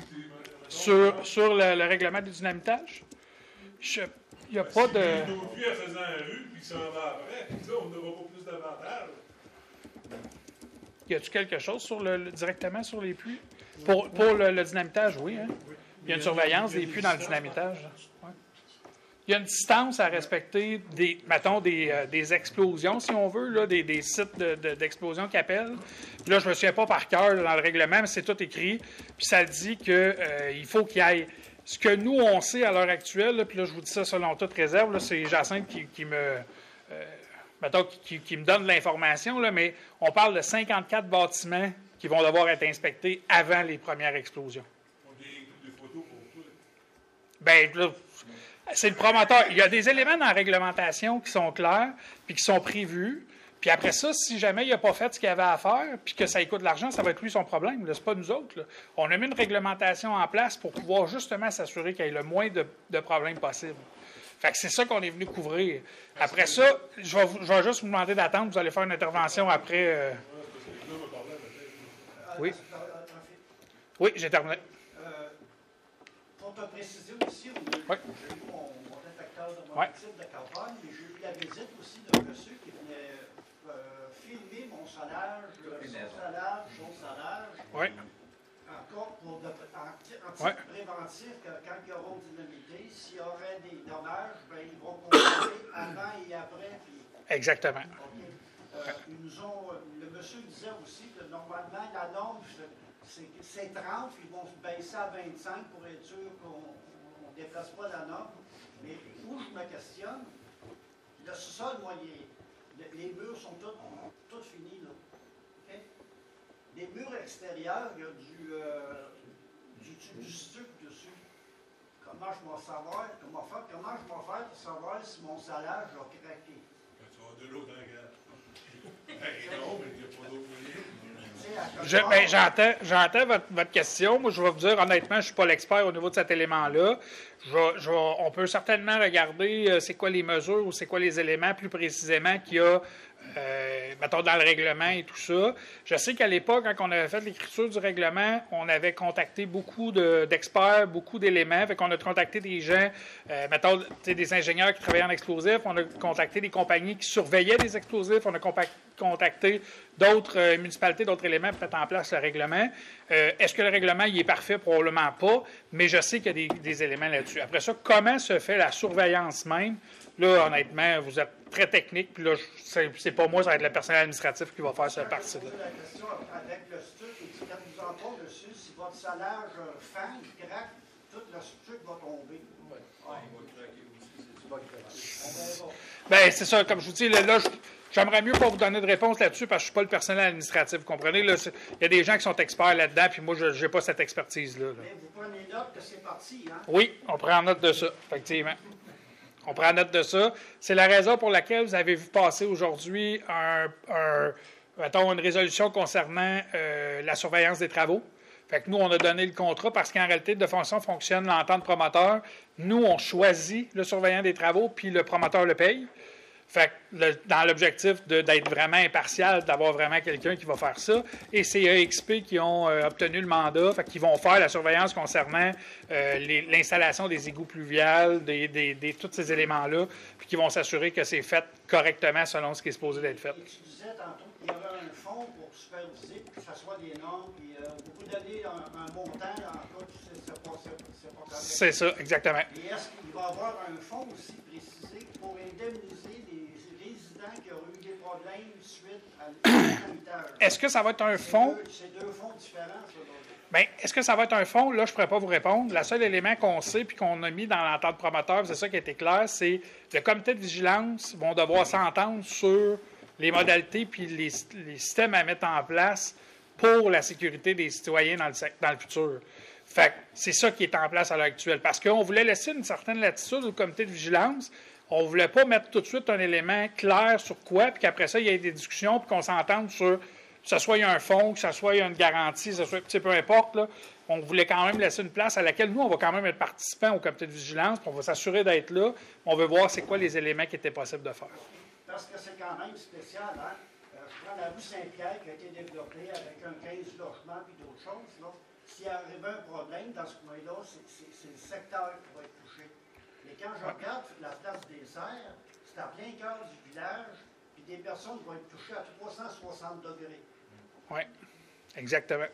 Sur, sur le, le règlement du dynamitage? Je... Il n'y a pas de. Si nos puits en faisant la rue, puis s'en va après, là, on n'aura pas plus d'avantages. Y a-t-il quelque chose sur le, le- directement sur les puits? Pour, pour le, le dynamitage, oui. Hein? Il y a une surveillance des puits dans le dynamitage. Ouais. Il y a une distance à respecter, des, mettons, des, euh, des explosions, si on veut, là, des, des sites de, de, d'explosion qu'ils appellent. Puis là, je ne me souviens pas par cœur là, dans le règlement, mais c'est tout écrit. Puis ça dit qu'il euh, faut qu'il y ait. Ce que nous, on sait à l'heure actuelle, là, puis là, je vous dis ça selon toute réserve, là, c'est Jacinthe qui, qui me euh, mettons, qui, qui me donne de l'information, là, mais on parle de cinquante-quatre bâtiments qui qui vont devoir être inspectés avant les premières explosions. On a des photos pour tout. Bien, là, c'est le promoteur. Il y a des éléments dans la réglementation qui sont clairs, puis qui sont prévus. Puis après ça, si jamais il n'a pas fait ce qu'il avait à faire, puis que ça lui coûte de l'argent, ça va être lui son problème. Ce n'est pas nous autres. Là. On a mis une réglementation en place pour pouvoir justement s'assurer qu'il y ait le moins de, de problèmes possible. Fait que c'est ça qu'on est venu couvrir. Après ça, je vais, je vais juste vous demander d'attendre. Vous allez faire une intervention après. Euh... Oui. Oui, j'ai terminé. Euh, pour te préciser aussi, j'ai oui. eu mon, mon détecteur de mon oui. type de carbone, mais j'ai eu la visite aussi d'un monsieur qui venait euh, filmer mon solage, son solage, son solage. Oui. Encore pour de, en, en titre oui. préventif, que quand ils auront dynamité, s'il y aurait des dommages, ben, ils vont contrôler avant et après. Puis, exactement. Okay. Euh, ils nous ont, le monsieur disait aussi que normalement, la norme, c'est trente, ils vont se baisser à vingt-cinq pour être sûr qu'on ne déplace pas la norme. Mais où je me questionne, le sous-sol, moi, les, les murs sont tous, tous finis, là. Okay? Les murs extérieurs, il y a du, euh, du, du, du stuc dessus. Comment je vais savoir, comment, faire, comment je vais faire pour savoir si mon salage a craqué? Quand tu vas de l'eau dans la gare. Hey, non, mais il n'y a pas d'autre moyen. Je, ben, j'entends, j'entends votre, votre question. Moi, je vais vous dire, honnêtement, je ne suis pas l'expert au niveau de cet élément-là. Je, je, on peut certainement regarder euh, c'est quoi les mesures ou c'est quoi les éléments plus précisément qu'il y a, euh, mettons, dans le règlement et tout ça. Je sais qu'à l'époque, quand on avait fait l'écriture du règlement, on avait contacté beaucoup de, d'experts, beaucoup d'éléments. Fait qu'on a contacté des gens, euh, mettons, des ingénieurs qui travaillaient en explosifs. On a contacté des compagnies qui surveillaient les explosifs. On a compa- contacté d'autres euh, municipalités, d'autres éléments pour mettre en place le règlement. Euh, est-ce que le règlement il est parfait? Probablement pas, mais je sais qu'il y a des, des éléments là-dessus. Après ça, comment se fait la surveillance même? Là, honnêtement, vous êtes très technique, puis là, c'est, c'est pas moi, ça va être le personnel administratif qui va faire cette partie-là. Je vais poser la question avec le stuc, et puis quand vous en parlez dessus, si votre salage euh, fend, craque, tout le stuc va tomber. Oui, ah, il va craquer aussi, c'est pas craquer. Bien, c'est ça, comme je vous dis, là, là je, j'aimerais mieux pas vous donner de réponse là-dessus parce que je ne suis pas le personnel administratif, vous comprenez? Là, il y a des gens qui sont experts là-dedans, puis moi, je n'ai pas cette expertise-là. Là. Mais vous prenez note que c'est parti, hein? Oui, on prend note de ça, effectivement. On prend note de ça. C'est la raison pour laquelle vous avez vu passer aujourd'hui un, un, mettons, une résolution concernant euh, la surveillance des travaux. Fait que nous, on a donné le contrat parce qu'en réalité, de façon fonctionne l'entente promoteur. Nous, on choisit le surveillant des travaux, puis le promoteur le paye. Fait que le, dans l'objectif de, d'être vraiment impartial, d'avoir vraiment quelqu'un qui va faire ça. Et c'est E X P qui ont euh, obtenu le mandat, fait qu'ils vont faire la surveillance concernant euh, les, l'installation des égouts pluviales, des, des, des, tous ces éléments-là, puis qui vont s'assurer que c'est fait correctement selon ce qui est supposé d'être fait. Et tu disais tantôt qu'il y avait un fonds pour superviser, que ce soit des normes, puis euh, vous donner un, un montant, en cas, c'est, c'est, pas, c'est, c'est pas correct. C'est ça, exactement. Et est-ce qu'il va y avoir un fonds aussi précisé pour indemniser les résidents qui ont eu des problèmes suite à l'héritage? Est-ce que ça va être un fonds? C'est deux, c'est deux fonds différents, ça. Bien, est-ce que ça va être un fonds? Là, je ne pourrais pas vous répondre. Le seul élément qu'on sait puis qu'on a mis dans l'entente promoteur, c'est ça qui a été clair, c'est le comité de vigilance vont devoir s'entendre sur les modalités puis les, les systèmes à mettre en place pour la sécurité des citoyens dans le, dans le futur. Fait que c'est ça qui est en place à l'heure actuelle. Parce qu'on voulait laisser une certaine latitude au comité de vigilance. On ne voulait pas mettre tout de suite un élément clair sur quoi, puis qu'après ça, il y ait des discussions, puis qu'on s'entende sur que ce soit un fonds, que ce soit une garantie, que ce soit, peu importe. Là, on voulait quand même laisser une place à laquelle nous, on va quand même être participants au comité de vigilance, puis on va s'assurer d'être là. On veut voir c'est quoi les éléments qui étaient possibles de faire. Parce que c'est quand même spécial, hein? Euh, je prends la rue Saint-Pierre qui a été développée avec un quinze logements et d'autres choses. Là. S'il arrivait un problème dans ce coin-là, c'est, c'est, c'est le secteur qui va être touché. Mais quand je regarde la place des Serres, c'est à plein cœur du village, puis des personnes vont être touchées à trois cent soixante degrés. Oui, exactement.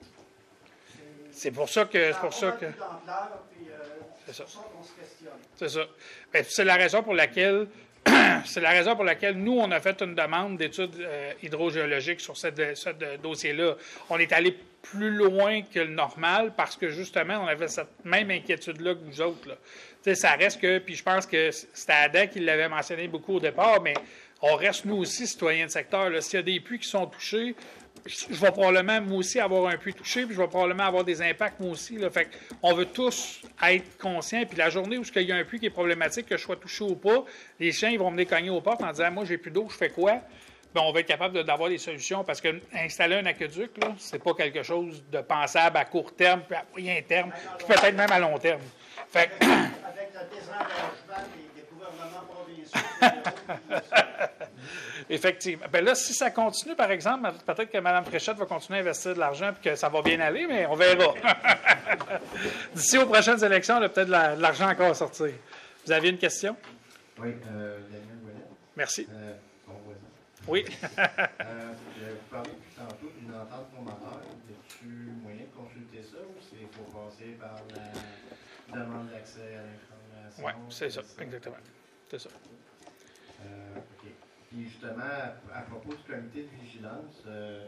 C'est, c'est pour ça que... Ça c'est pour ça que... Puis, euh, c'est, c'est ça. pour ça qu'on se questionne. C'est ça. Bien, c'est la raison pour laquelle... c'est la raison pour laquelle nous, on a fait une demande d'études euh, hydrogéologiques sur ce, ce de, dossier-là. On est allé plus loin que le normal parce que, justement, on avait cette même inquiétude-là que vous autres. Là. Tu sais, ça reste que, puis je pense que c'était Adam qui l'avait mentionné beaucoup au départ, mais on reste, nous aussi, citoyens de secteur. Là. S'il y a des puits qui sont touchés, je vais probablement, moi aussi, avoir un puits touché, puis je vais probablement avoir des impacts, moi aussi. Là. Fait qu'on veut tous être conscients. Puis la journée où il y a un puits qui est problématique, que je sois touché ou pas, les chiens ils vont venir cogner aux portes en disant « Moi, j'ai plus d'eau, je fais quoi? » Bien, on va être capable de, d'avoir des solutions parce qu'installer un aqueduc, là, c'est pas quelque chose de pensable à court terme, puis à moyen terme, puis peut-être même à long terme. Fait que... Avec le désengagement des, des gouvernements provinciaux. Effectivement. Bien là, si ça continue, par exemple, peut-être que Mme Fréchette va continuer à investir de l'argent et que ça va bien aller, mais on verra. D'ici aux prochaines élections, il y a peut-être de l'argent encore à sortir. Vous aviez une question? Oui, euh, Daniel Ouellet. Merci. Euh, ton voisin. Oui. euh, vous parlez depuis tantôt d'une entente promoteur. Y a-t-il moyen de consulter ça ou il faut passer par la demande d'accès à l'information? Oui, c'est ça, ça, exactement. C'est ça. Euh, OK. Puis justement, à, à propos du comité de vigilance, euh,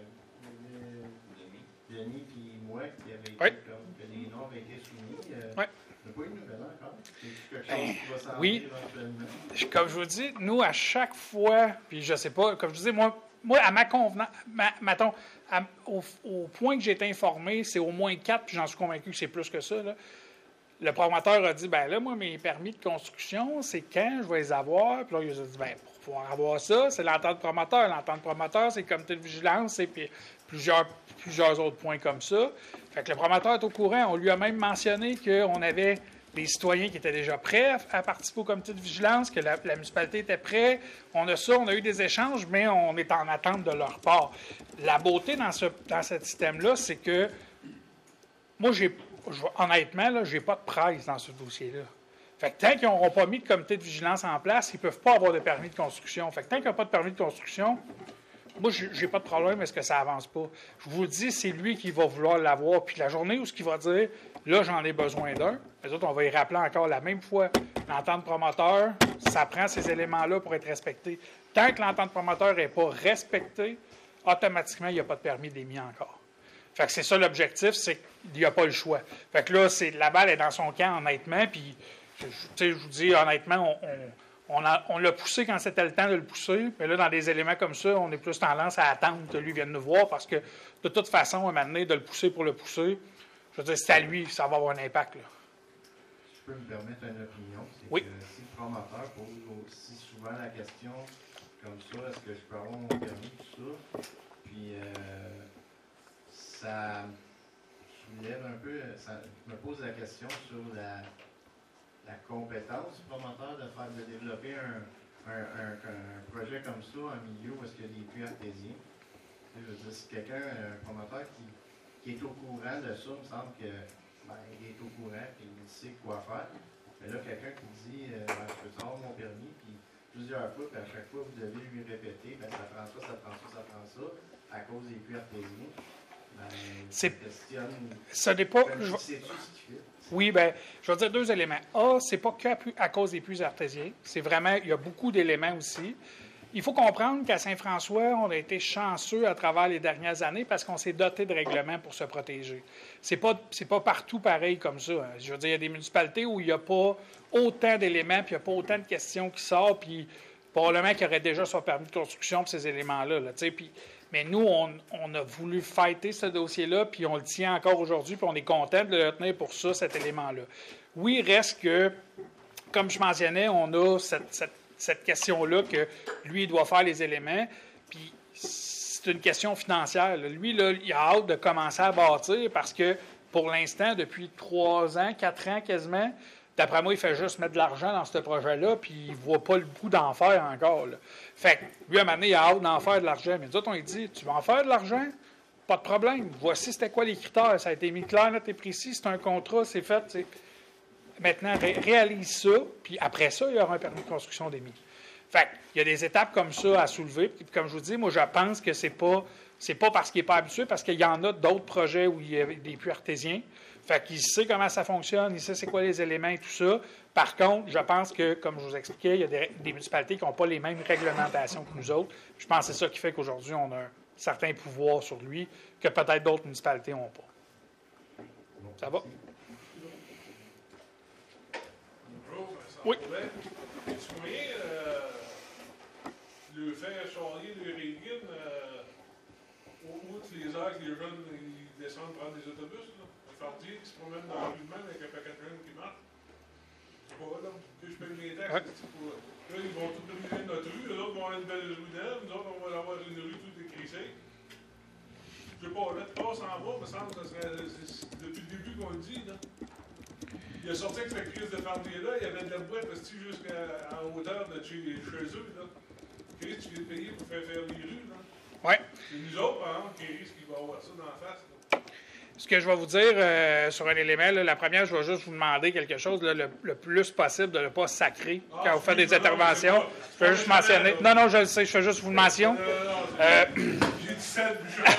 Denis et moi, qui avait été, oui. comme, que les noms avaient été soumis, euh, oui. on n'a pas eu de nouvelles encore. C'est quelque chose qui va s'en oui. éventuellement. Comme je vous dis, nous, à chaque fois, puis je ne sais pas, comme je vous dis, moi, moi à ma convenance, ma, mettons, à, au, au point que j'ai été informé, c'est au moins quatre, puis j'en suis convaincu que c'est plus que ça, là. Le promoteur a dit, ben là, moi, mes permis de construction, c'est quand je vais les avoir? Puis là, il a dit, ben pour pouvoir avoir ça, c'est l'entente promoteur. L'entente promoteur, c'est le comité de vigilance, et puis plusieurs, plusieurs autres points comme ça. Fait que le promoteur est au courant. On lui a même mentionné qu'on avait des citoyens qui étaient déjà prêts à participer au comité de vigilance, que la, la municipalité était prête. On a ça, on a eu des échanges, mais on est en attente de leur part. La beauté dans ce, dans ce système-là, c'est que moi, j'ai Je, honnêtement, je n'ai pas de presse dans ce dossier-là. Fait que tant qu'ils n'auront pas mis de comité de vigilance en place, ils ne peuvent pas avoir de permis de construction. Fait que tant qu'ils n'ont pas de permis de construction, moi, je n'ai pas de problème est-ce que ça avance pas. Je vous le dis, c'est lui qui va vouloir l'avoir. Puis la journée où ce qu'il va dire, là, j'en ai besoin d'un, les autres, on va y rappeler encore la même fois. L'entente promoteur, ça prend ces éléments-là pour être respecté. Tant que l'entente promoteur n'est pas respectée, automatiquement, il n'y a pas de permis d'émis encore. Fait que c'est ça l'objectif, c'est qu'il n'y a pas le choix. Fait que là, c'est, la balle est dans son camp, honnêtement, puis, tu sais, je vous dis, honnêtement, on, on, on, a, on l'a poussé quand c'était le temps de le pousser, mais là, dans des éléments comme ça, on est plus tendance à attendre que lui vienne nous voir, parce que, de toute façon, à un moment donné, de le pousser pour le pousser, je veux dire, c'est à lui, ça va avoir un impact, là. Si je peux me permettre une opinion, c'est oui. que si le promoteur pose aussi souvent la question, comme ça, est-ce que je peux avoir mon permis, tout ça, puis... Euh, ça soulève un peu, ça me pose la question sur la, la compétence du promoteur de faire de développer un, un, un, un projet comme ça, un milieu où est-ce qu'il y a des puits artésiens. Je veux dire, si quelqu'un, un promoteur qui, qui est au courant de ça, il me semble que ben, il est au courant et il sait quoi faire. Mais là, quelqu'un qui dit euh, ben, je peux savoir mon permis, puis plusieurs fois, puis à chaque fois, vous devez lui répéter, ben, ça prend ça, ça prend ça, ça prend ça, à cause des puits artésiens. C'est, ça n'est pas. Je, oui, bien, je vais dire deux éléments. A, c'est pas qu'à à cause des puits artésiens. C'est vraiment, il y a beaucoup d'éléments aussi. Il faut comprendre qu'à Saint-François, on a été chanceux à travers les dernières années parce qu'on s'est doté de règlements pour se protéger. C'est pas, c'est pas partout pareil comme ça. Hein. Je veux dire, il y a des municipalités où il n'y a pas autant d'éléments, puis il n'y a pas autant de questions qui sortent, puis probablement qu'il y aurait déjà son permis de construction pour ces éléments-là. Là, puis, mais nous, on, on a voulu fighter ce dossier-là, puis on le tient encore aujourd'hui, puis on est content de le tenir pour ça, cet élément-là. Oui, il reste que, comme je mentionnais, on a cette, cette, cette question-là que lui, il doit faire les éléments, puis c'est une question financière. Là. Lui, là, il a hâte de commencer à bâtir parce que, pour l'instant, depuis trois ans, quatre ans quasiment, d'après moi, il fait juste mettre de l'argent dans ce projet-là, puis il ne voit pas le bout d'en faire encore. Là. Fait que, lui, à un moment donné, il a hâte d'en faire de l'argent. Mais nous autres, on lui dit, tu vas en faire de l'argent? Pas de problème. Voici c'était quoi les critères. Ça a été mis clair, net et précis. C'est un contrat, c'est fait. T'sais. Maintenant, ré- réalise ça, puis après ça, il y aura un permis de construction d'émis. Fait il y a des étapes comme ça à soulever. Puis, comme je vous dis, moi, je pense que c'est pas, c'est pas parce qu'il n'est pas habitué, parce qu'il y en a d'autres projets où il y a des puits artésiens. Fait qu'il sait comment ça fonctionne, il sait c'est quoi les éléments et tout ça. Par contre, je pense que, comme je vous expliquais, il y a des, des municipalités qui n'ont pas les mêmes réglementations que nous autres. Je pense que c'est ça qui fait qu'aujourd'hui, on a un certain pouvoir sur lui que peut-être d'autres municipalités n'ont pas. Ça va? Oui. Tu moyen euh, de faire charrier le régime euh, outre les heures que les jeunes ils descendent prendre des autobus, là, un fardier qui se promène dans la rue de même avec un paquet de jeunes qui marche. Je sais pas, là. Je paye mes taxes. Ouais. Pour, là, ils vont tout brûler notre rue. Les autres vont avoir une belle rue d'elle. Nous autres, on va avoir une rue toute écrissée. Je sais pas, là, tu passes en bas, me semble que ça serait, c'est, depuis le début qu'on le dit, là. Il a sorti avec cette crise de fardier-là, il y avait de la boîte jusqu'à en hauteur de chez, chez eux, là. Chris, tu viens de payer pour faire faire les rues, là. Oui. C'est nous autres, par exemple, qui risquent qu'il va avoir ça dans la face, là. Ce que je vais vous dire euh, sur un élément, là, la première, je vais juste vous demander quelque chose, là, le, le plus possible de ne pas sacrer Ah, quand vous faites des non, interventions. non, Je peux juste mentionner. Non, non, je le sais, je fais juste vous le mention. Euh, non, Euh, j'ai dit ça,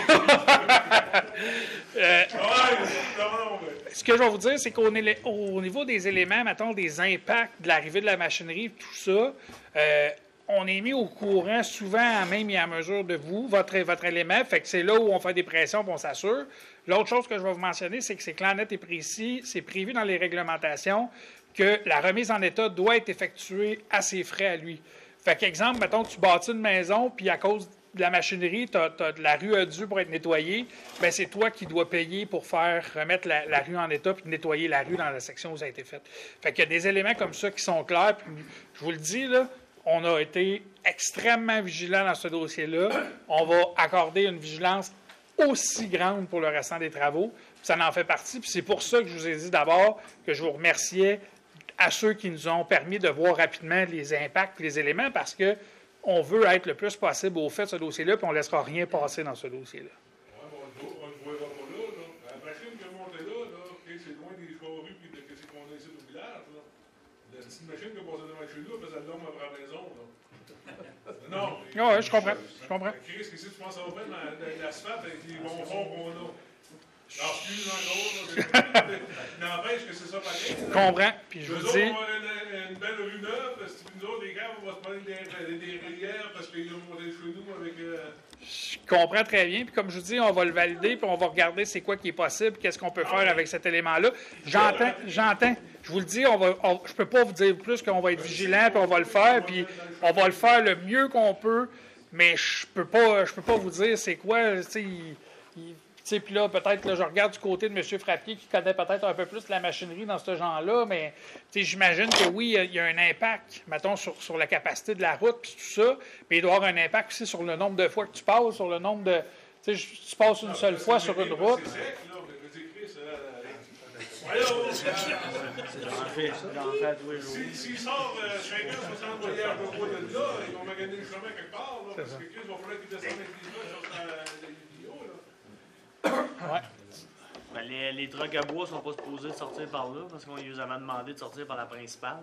euh, non, mais... Ce que je vais vous dire, c'est qu'au nélé- au niveau des éléments, mettons, des impacts de l'arrivée de la machinerie, tout ça, euh, on est mis au courant souvent, même et à mesure de vous, votre, votre élément. Fait que c'est là où on fait des pressions et on s'assure. L'autre chose que je vais vous mentionner, c'est que c'est clair, net et précis. C'est prévu dans les réglementations que la remise en état doit être effectuée à ses frais à lui. Fait qu'exemple, mettons, tu bâtis une maison, puis à cause de la machinerie, t'as, t'as de la rue a dû pour être nettoyée, bien, c'est toi qui dois payer pour faire remettre la, la rue en état puis nettoyer la rue dans la section où ça a été fait. Fait qu'il y a des éléments comme ça qui sont clairs. Puis, je vous le dis, là, on a été extrêmement vigilants dans ce dossier-là. On va accorder une vigilance aussi grande pour le restant des travaux. Puis ça en fait partie. Puis c'est pour ça que je vous ai dit d'abord que je vous remerciais à ceux qui nous ont permis de voir rapidement les impacts et les éléments parce que on veut être le plus possible au fait de ce dossier-là, puis on ne laissera rien passer dans ce dossier-là. Ouais, on ne le voira pas là, là. La machine qui est montée là, là, okay, c'est loin des charrues et de ce qu'on a ici au village, là. La petite machine qui est passée devant chez nous, faisait de l'homme à la maison, là. Non. Oui, ouais, je comprends. Je comprends. Chris, qu'est-ce que tu penses à faire dans l'asphalte avec les bons fonds qu'on a? Non, excuse encore, là. N'empêche que c'est ça pareil. Je comprends, puis je Nous vous autres, dis... on va avoir une, une belle rue neuve, parce que nous autres, les gars, on va se prendre des, des, des rivières parce qu'ils ont monté chez nous avec... Euh... Je comprends très bien. Puis comme je vous dis, on va le valider, puis on va regarder c'est quoi qui est possible, qu'est-ce qu'on peut faire avec cet élément-là. J'entends, j'entends. Je vous le dis, on va, on, je ne peux pas vous dire plus qu'on va être vigilant, puis on va le faire, puis on va le faire le mieux qu'on peut, mais je peux pas, je peux pas vous dire c'est quoi, tu sais, il, il, puis là, peut-être, là, je regarde du côté de M. Frappier qui connaît peut-être un peu plus la machinerie dans ce genre-là, mais j'imagine que oui, il y a un impact, mettons, sur, sur la capacité de la route puis tout ça, mais il doit y avoir un impact aussi sur le nombre de fois que tu passes, sur le nombre de... Tu sais, tu passes une Non, seule fois sur une route. C'est sec, là, mais je veux dire, Chris, euh, voyons, si- S'il sort euh, cinquante à soixante voyages au bout de là, ils vont maganer le chemin quelque part, là, parce que Chris, il va falloir qu'ils descendent avec les gars sur sa- les vidéos, là. Ouais. Ben, les, les trucks à bois sont pas supposés de sortir par là parce qu'on les avait demandé de sortir par la principale.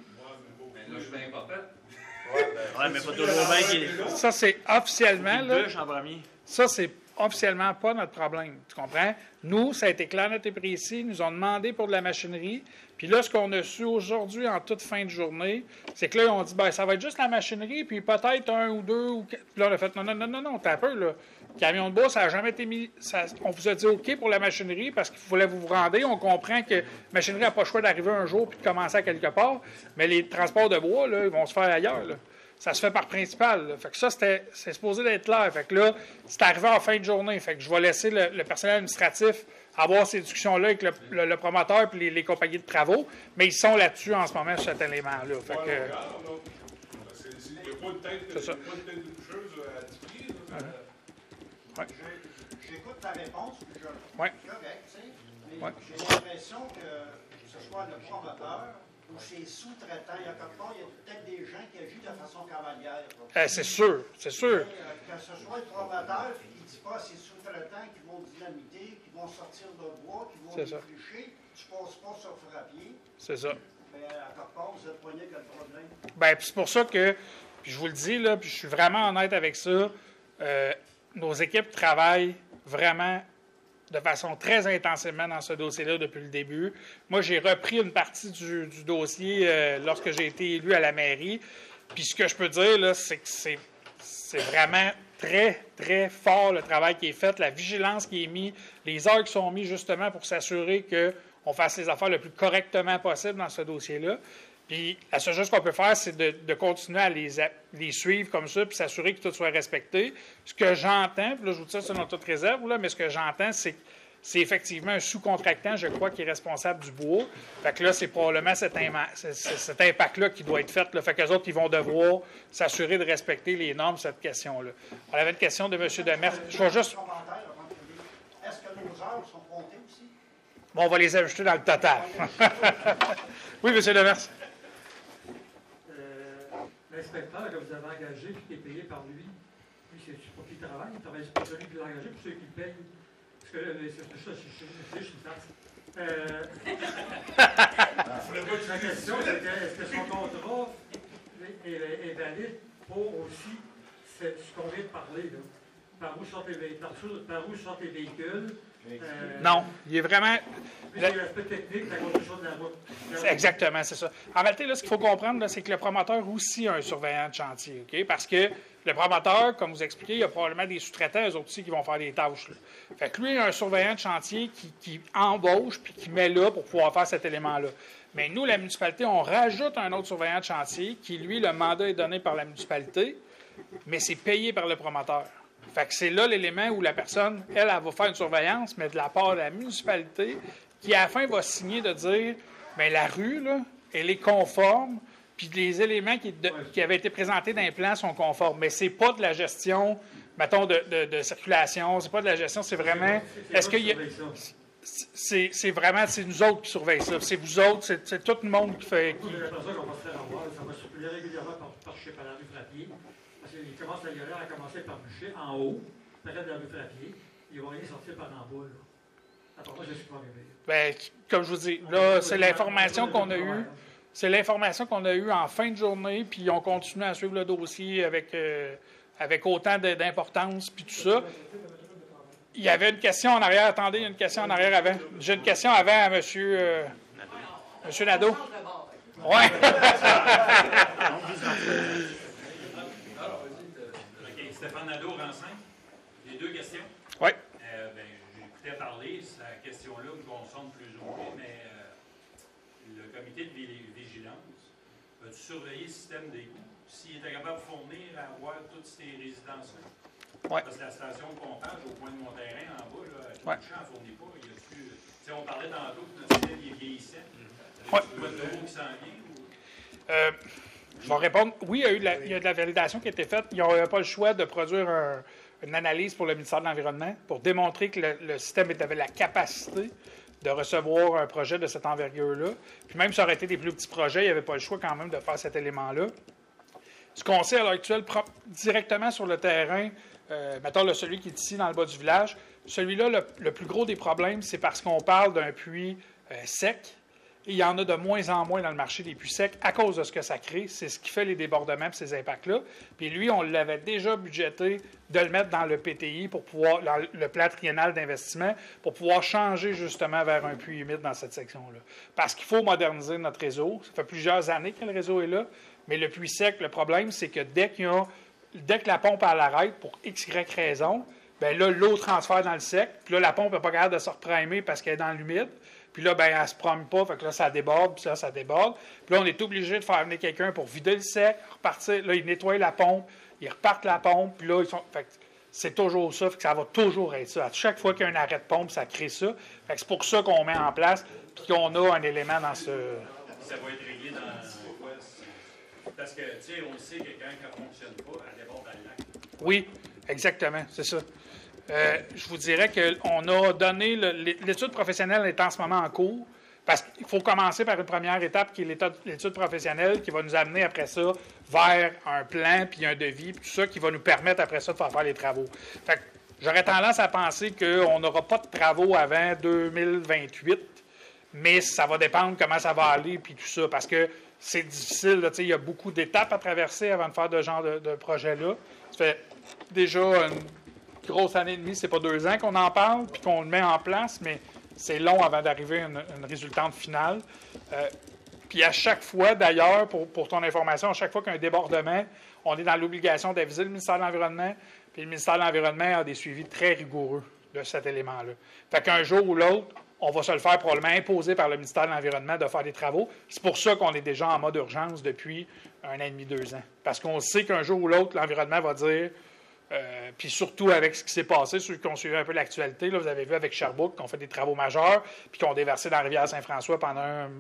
Mais là, je suis bien important. Ouais, mais pas toujours bien qu'il y ait Ça, c'est officiellement, une là, bûche en premier. ça, c'est officiellement pas notre problème. Tu comprends? Nous, ça a été clair, net et précis. Ils nous ont demandé pour de la machinerie. Puis là, ce qu'on a su aujourd'hui, en toute fin de journée, c'est que là, ils ont dit, ben ça va être juste la machinerie, puis peut-être un ou deux. Ou... Puis là, on a fait, non, non, non, non, non, t'as peur, là. Camion de bois, ça n'a jamais été mis. Ça... On vous a dit OK pour la machinerie parce qu'il fallait vous vous rendre. On comprend que la machinerie n'a pas le choix d'arriver un jour puis de commencer à quelque part. Mais les transports de bois, là, ils vont se faire ailleurs, là. Ça se fait par principal. Là. Fait que ça, c'était, c'est supposé d'être clair. Fait que là, c'est arrivé en fin de journée. Fait que je vais laisser le, le personnel administratif avoir ces discussions-là avec le, le, le promoteur et les, les compagnies de travaux. Mais ils sont là-dessus en ce moment sur cet élément-là. Fait que, Ouais, regarde, là. C'est- c'est- Il n'y a pas de tête, C'est ça. il y a pas de tête de boucheuse à dix pieds, là. Ouais. J'ai- J'écoute ta réponse, puis je Ouais. c'est correct, tu sais, mais Ouais. j'ai l'impression que, que ce soit le promoteur ou ses sous-traitants, il y a quelque part, il y a peut-être des gens qui agissent de façon cavalière. là. euh, c'est sûr, c'est sûr. Euh, Que ce soit le promoteur, puis il ne dit pas à ses sous-traitants qui vont dynamiter, qui vont sortir de bois, qui vont C'est ça. défricher, tu ne passes pas sur Frappier, C'est ça. mais à quelque part, vous êtes poigné avec le problème. Ben, puis c'est pour ça que, puis je vous le dis, là, puis je suis vraiment honnête avec ça, euh, nos équipes travaillent vraiment de façon très intensément dans ce dossier-là depuis le début. Moi, j'ai repris une partie du, du dossier euh, lorsque j'ai été élu à la mairie. Puis ce que je peux dire, là, c'est que c'est, c'est vraiment très, très fort le travail qui est fait, la vigilance qui est mise, les heures qui sont mises justement pour s'assurer qu'on fasse les affaires le plus correctement possible dans ce dossier-là. Puis la seule chose qu'on peut faire, c'est de, de continuer à les, à les suivre comme ça, puis s'assurer que tout soit respecté. Ce que j'entends, puis là, je vous dis ça selon toute réserve, là, mais ce que j'entends, c'est que c'est effectivement un sous-contractant, je crois, qui est responsable du bois. Fait que là, c'est probablement cet, cet impact-là qui doit être fait. Là. Fait qu'eux autres, ils vont devoir s'assurer de respecter les normes sur cette question-là. On avait une question de M. Demers. Je vais juste... Est-ce que nos heures sont comptées aussi? Bon, on va les ajouter dans le total. Oui, M. Demers. L'inspecteur que vous avez engagé, qui est payé par lui, lui, c'est pour qui il travaille, il travaille pour celui qui l'a engagé, pour ceux qui le payent. Parce que c'est ça, c'est juste une taxe. Euh, la question, c'est que, est-ce que son contrat est, est, est valide pour aussi ce, ce qu'on vient de parler, là? Par où sortent les, par, par où sortent les véhicules? Euh, non, il est vraiment... Puis c'est l'aspect technique, la construction de la route. C'est exactement, c'est ça. En réalité, là, ce qu'il faut comprendre, là, c'est que le promoteur aussi a un surveillant de chantier, OK? Parce que le promoteur, comme vous expliquez, il y a probablement des sous-traitants, eux autres aussi, qui vont faire des tâches. Là. Fait que lui, il a un surveillant de chantier qui, qui embauche puis qui met là pour pouvoir faire cet élément-là. Mais nous, la municipalité, on rajoute un autre surveillant de chantier qui, lui, le mandat est donné par la municipalité, mais c'est payé par le promoteur. Fait que c'est là l'élément où la personne, elle, elle va faire une surveillance, mais de la part de la municipalité, qui à la fin va signer de dire, bien, la rue, là, elle est conforme, puis les éléments qui, de, qui avaient été présentés dans les plans sont conformes. Mais c'est pas de la gestion, mettons, de, de, de circulation, c'est pas de la gestion, c'est vraiment... Est-ce qu'il y a... C'est, c'est vraiment, c'est nous autres qui surveillons ça. C'est vous autres, c'est, c'est tout le monde qui fait... Qui... C'est la personne qu'on va se faire avoir, ça va circuler régulièrement par, par chez par la rue Frappier. Parce qu'il commence à y aller, à commencer par bûcher en haut, peut-être de la rue Frappier, ils vont rien sortir par en bas, là. Attends, moi, je suis pas arrivé. Bien, comme je vous dis, là, c'est l'information qu'on a eue. C'est l'information qu'on a eue en fin de journée, puis on continue à suivre le dossier avec, euh, avec autant de, d'importance, puis tout ça. Il y avait une question en arrière. Attendez, il y a une question en arrière avant. J'ai une question avant à M. Euh, M. Nadeau. Oui. Stéphane Nadeau, rang cinq. J'ai deux questions. Oui. Euh, ben, j'écoutais parler, cette question-là me concerne plus ou moins, mais euh, le comité de vigilance va-tu surveiller le système d'égout? S'il était capable de fournir à avoir toutes ces résidences-là? Oui. Parce que la station de pompage au coin de mon terrain, en bas, là, tout ouais. le champ ne fournit pas. Il y a plus, on parlait tantôt que notre système est vieillissant. Oui. Il y a pas de nouveau qui s'en vient? Ou... Euh, je vais répondre. Oui, il y a eu de la, il y a de la validation qui a été faite. Ils n'avaient pas le choix de produire un, une analyse pour le ministère de l'Environnement pour démontrer que le, le système avait la capacité de recevoir un projet de cette envergure-là. Puis même si ça aurait été des plus petits projets, il n'y avait pas le choix quand même de faire cet élément-là. Ce qu'on sait à l'heure actuelle, directement sur le terrain, euh, mettons là, celui qui est ici dans le bas du village, celui-là, le, le plus gros des problèmes, c'est parce qu'on parle d'un puits euh, sec. Et il y en a de moins en moins dans le marché des puits secs à cause de ce que ça crée. C'est ce qui fait les débordements et ces impacts-là. Puis lui, on l'avait déjà budgété de le mettre dans le P T I, pour pouvoir, dans le plan triennal d'investissement, pour pouvoir changer justement vers un puits humide dans cette section-là. Parce qu'il faut moderniser notre réseau. Ça fait plusieurs années que le réseau est là. Mais le puits sec, le problème, c'est que dès qu'il y a, dès que la pompe elle arrête pour X, Y raison, bien là, l'eau transfère dans le sec. Puis là, la pompe n'est pas capable de se reprimer parce qu'elle est dans l'humide. Puis là, ben, elle ne se prime pas, fait que là, ça déborde, puis là, ça déborde. Puis là, on est obligé de faire venir quelqu'un pour vider le sec, repartir. Là, ils nettoient la pompe, ils repartent la pompe, puis là, ils sont. Fait que c'est toujours ça, fait que ça va toujours être ça. À chaque fois qu'il y a un arrêt de pompe, ça crée ça. Fait que c'est pour ça qu'on met en place, puis qu'on a un élément dans ce. Ça va être réglé dans quoi? Parce que, tu sais, on le sait que quand ça ne fonctionne pas, elle déborde dans le lac. Oui, exactement, c'est ça. Euh, je vous dirais qu'on a donné... Le, l'étude professionnelle est en ce moment en cours, parce qu'il faut commencer par une première étape qui est l'étude professionnelle, qui va nous amener après ça vers un plan, puis un devis, puis tout ça, qui va nous permettre après ça de faire faire les travaux. Fait que j'aurais tendance à penser qu'on n'aura pas de travaux avant deux mille vingt-huit, mais ça va dépendre comment ça va aller, puis tout ça, parce que c'est difficile, là, il y a beaucoup d'étapes à traverser avant de faire de ce genre de, de projet-là. Ça fait déjà une grosse année et demie, c'est pas deux ans qu'on en parle, puis qu'on le met en place, mais c'est long avant d'arriver à une, une résultante finale. Euh, puis à chaque fois, d'ailleurs, pour, pour ton information, à chaque fois qu'il y a un débordement, on est dans l'obligation d'aviser le ministère de l'Environnement, puis le ministère de l'Environnement a des suivis très rigoureux de cet élément-là. Fait qu'un jour ou l'autre, on va se le faire probablement imposer par le ministère de l'Environnement de faire des travaux. C'est pour ça qu'on est déjà en mode urgence depuis un an et demi, deux ans. Parce qu'on sait qu'un jour ou l'autre, l'environnement va dire, euh, puis surtout avec ce qui s'est passé, ceux qui ont suivi un peu l'actualité, là, vous avez vu avec Sherbrooke qu'on fait des travaux majeurs, puis qu'on a déversé dans la rivière Saint-François pendant un,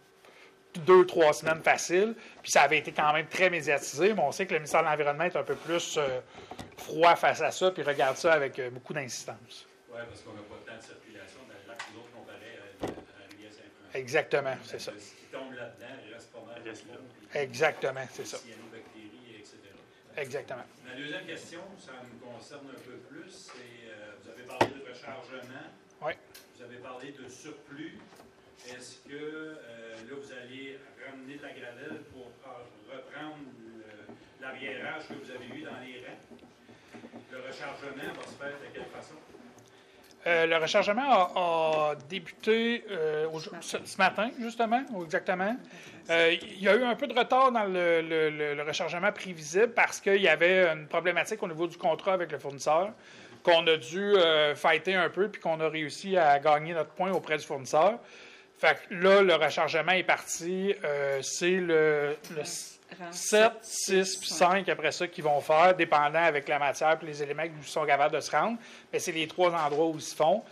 deux, trois semaines faciles. Puis ça avait été quand même très médiatisé, mais on sait que le ministère de l'Environnement est un peu plus euh, froid face à ça, puis regarde ça avec euh, beaucoup d'insistance. Oui, parce qu'on n'a pas tant de circulation dans le lac que l'autre comparé à, à la rivière Saint-François. Exactement, c'est ça. Ce qui tombe là-dedans, il reste pas mal. Reste là. Exactement, c'est ça. Cyanobactéries, et cetera. Exactement. Ma deuxième question, ça me concerne un peu plus, c'est, euh, vous avez parlé de rechargement. Oui. Vous avez parlé de surplus. Est-ce que euh, là, vous allez ramener de la gravelle pour reprendre le, l'arriérage que vous avez eu dans les rangs? Le rechargement va se faire de quelle façon? Euh, le rechargement a, a débuté euh, au, ce, ce matin, justement, exactement. Euh, il y a eu un peu de retard dans le, le, le, le rechargement prévisible parce qu'il y avait une problématique au niveau du contrat avec le fournisseur qu'on a dû euh, fighter un peu puis qu'on a réussi à gagner notre point auprès du fournisseur. Fait que là, le rechargement est parti. Euh, c'est le, le sept, six puis cinq après ça qu'ils vont faire, dépendant avec la matière et les éléments qui sont capables de se rendre. Mais c'est les trois endroits où ils se font.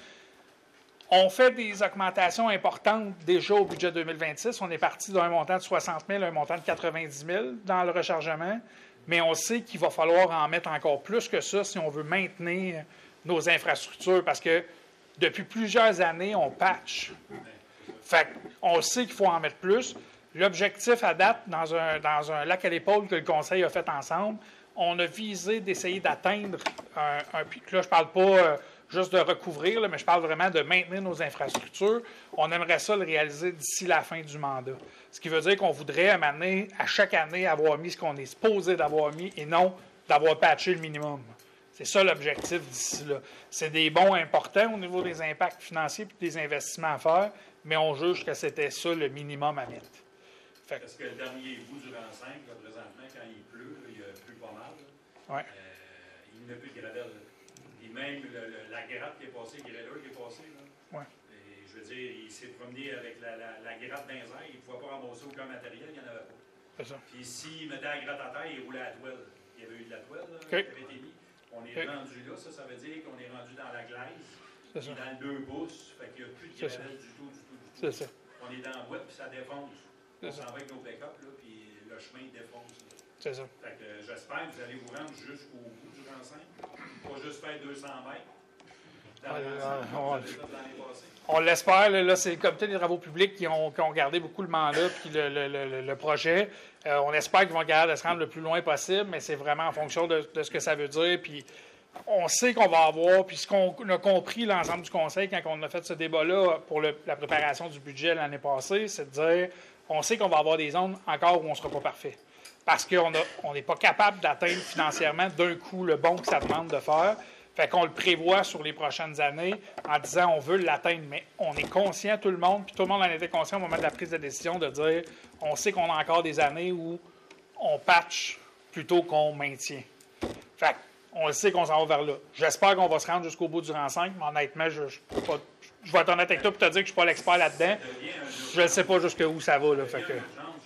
On fait des augmentations importantes déjà au budget deux mille vingt-six. On est parti d'un montant de soixante mille à un montant de quatre-vingt-dix mille dans le rechargement. Mais on sait qu'il va falloir en mettre encore plus que ça si on veut maintenir nos infrastructures. Parce que depuis plusieurs années, on patch. Fait qu'on sait qu'il faut en mettre plus. L'objectif à date, dans un, dans un lac à l'épaule que le Conseil a fait ensemble, on a visé d'essayer d'atteindre un, un pic. Là, je ne parle pas euh, juste de recouvrir, là, mais je parle vraiment de maintenir nos infrastructures. On aimerait ça le réaliser d'ici la fin du mandat. Ce qui veut dire qu'on voudrait, à, un moment donné, à chaque année, avoir mis ce qu'on est supposé d'avoir mis et non d'avoir patché le minimum. C'est ça l'objectif d'ici là. C'est des bons importants au niveau des impacts financiers et des investissements à faire, mais on juge que c'était ça le minimum à mettre. Fait Parce que le dernier bout du rang cinq, là, présentement, quand il pleut, là, il pleut pas mal. Ouais. Euh, il n'y a plus de gravelle. Et même le, le, la gratte qui est passée, le grader qui est passé, là, ouais. Et je veux dire, il s'est promené avec la, la, la gratte dans les airs, il ne pouvait pas ramasser aucun matériel, il n'y en avait pas. C'est ça. Puis s'il mettait la gratte à terre, il roulait à la toile. Il y avait eu de la toile là, okay. qui avait été mis. On est okay. rendu là, ça, ça veut dire qu'on est rendu dans la glaise, c'est ça. dans le deux pouces, fait qu'il n'y a plus de gravelle du tout, du tout, du tout. C'est ça. On est dans la boîte, puis ça défonce. C'est on ça. s'en va avec nos pick-up, là, puis le chemin défonce. Là. C'est ça. Fait que euh, j'espère que vous allez vous rendre jusqu'au bout du rang cinq, pas juste faire deux cents mètres. Dans ouais, le rang cinq, on, on, on, on l'espère. Là, là, c'est le comité des travaux publics qui ont, qui ont gardé beaucoup le mandat puis le, le, le, le projet. Euh, on espère qu'ils vont garder de se rendre le plus loin possible, mais c'est vraiment en fonction de, de ce que ça veut dire. Puis on sait qu'on va avoir, puis ce qu'on a compris l'ensemble du Conseil quand on a fait ce débat-là pour le, la préparation du budget l'année passée, c'est de dire, on sait qu'on va avoir des zones encore où on ne sera pas parfait. Parce qu'on on n'est pas capable d'atteindre financièrement d'un coup le bon que ça demande de faire. Fait qu'on le prévoit sur les prochaines années en disant on veut l'atteindre, mais on est conscient, tout le monde, puis tout le monde en était conscient au moment de la prise de décision de dire, on sait qu'on a encore des années où on patch plutôt qu'on maintient. Fait on le sait qu'on s'en va vers là. J'espère qu'on va se rendre jusqu'au bout du rang cinq, mais honnêtement, je, je, peux pas, je vais être honnête avec toi pour te dire que je ne suis pas l'expert là-dedans. Je ne sais pas jusqu'où ça va. Là, fait que...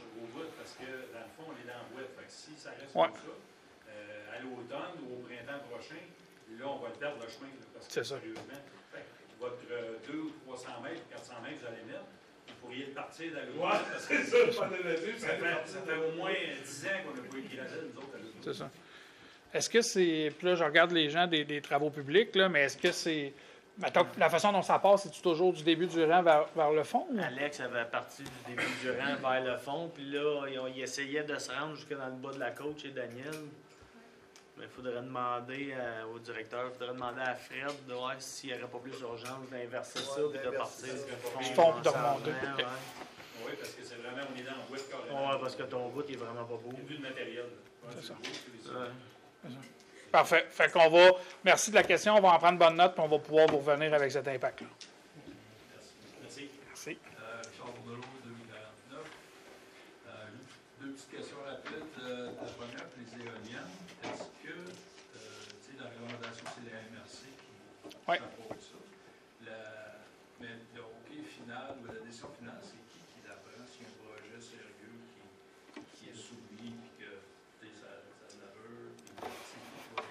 parce que, dans le fond, on est dans la boîte. Fait que si ça reste ouais. comme ça, euh, à l'automne ou au printemps prochain, là, on va perdre le chemin. Là, parce que, c'est ça. Sérieusement, fait que votre euh, deux ou trois cents mètres, quatre cents mètres, vous allez mettre, vous pourriez le partir d'aller ouais, parce que ça, je parlais là-dessus. Ça, ça, ça fait au moins dix ans qu'on n'a pas eu de gradelle, nous autres, à l'automne. C'est ça. Est-ce que c'est. Puis là, je regarde les gens des, des travaux publics, là, mais est-ce que c'est. Mettons, la façon dont ça passe, c'est-tu toujours du début du rang vers, vers le fond? Ou? Alex avait parti du début du rang vers le fond, puis là, ils, ont, ils essayaient de se rendre jusque dans le bas de la côte chez Daniel. Mais il faudrait demander à, au directeur, il faudrait demander à Fred de voir s'il n'y aurait pas plus d'urgence d'inverser ouais, ça, puis de partir du fond. fond de remonter. Ouais. Oui, parce que c'est vraiment, on est dans le bout carrément. Oui, parce que ton bout, il est vraiment pas beau. Il y a plus de matériel. Ouais, c'est ça. Beau, ouais. Parfait. Fait qu'on va. Merci de la question. On va en prendre bonne note, puis on va pouvoir vous revenir avec cet impact-là. Merci. Merci. Euh, Charles Bourdelot, deux mille quarante-neuf. Euh, deux petites questions rapides. Euh, la première, pour les éoliennes. Est-ce que, euh, tu sais, la recommandation, c'est la M R C qui ouais. chapeaute ça. La, mais on finale ou la décision finale, c'est qui qui la prend? Si un projet sérieux qui, qui est soumis et que ça, ça l'aveur, puis c'est qui qui va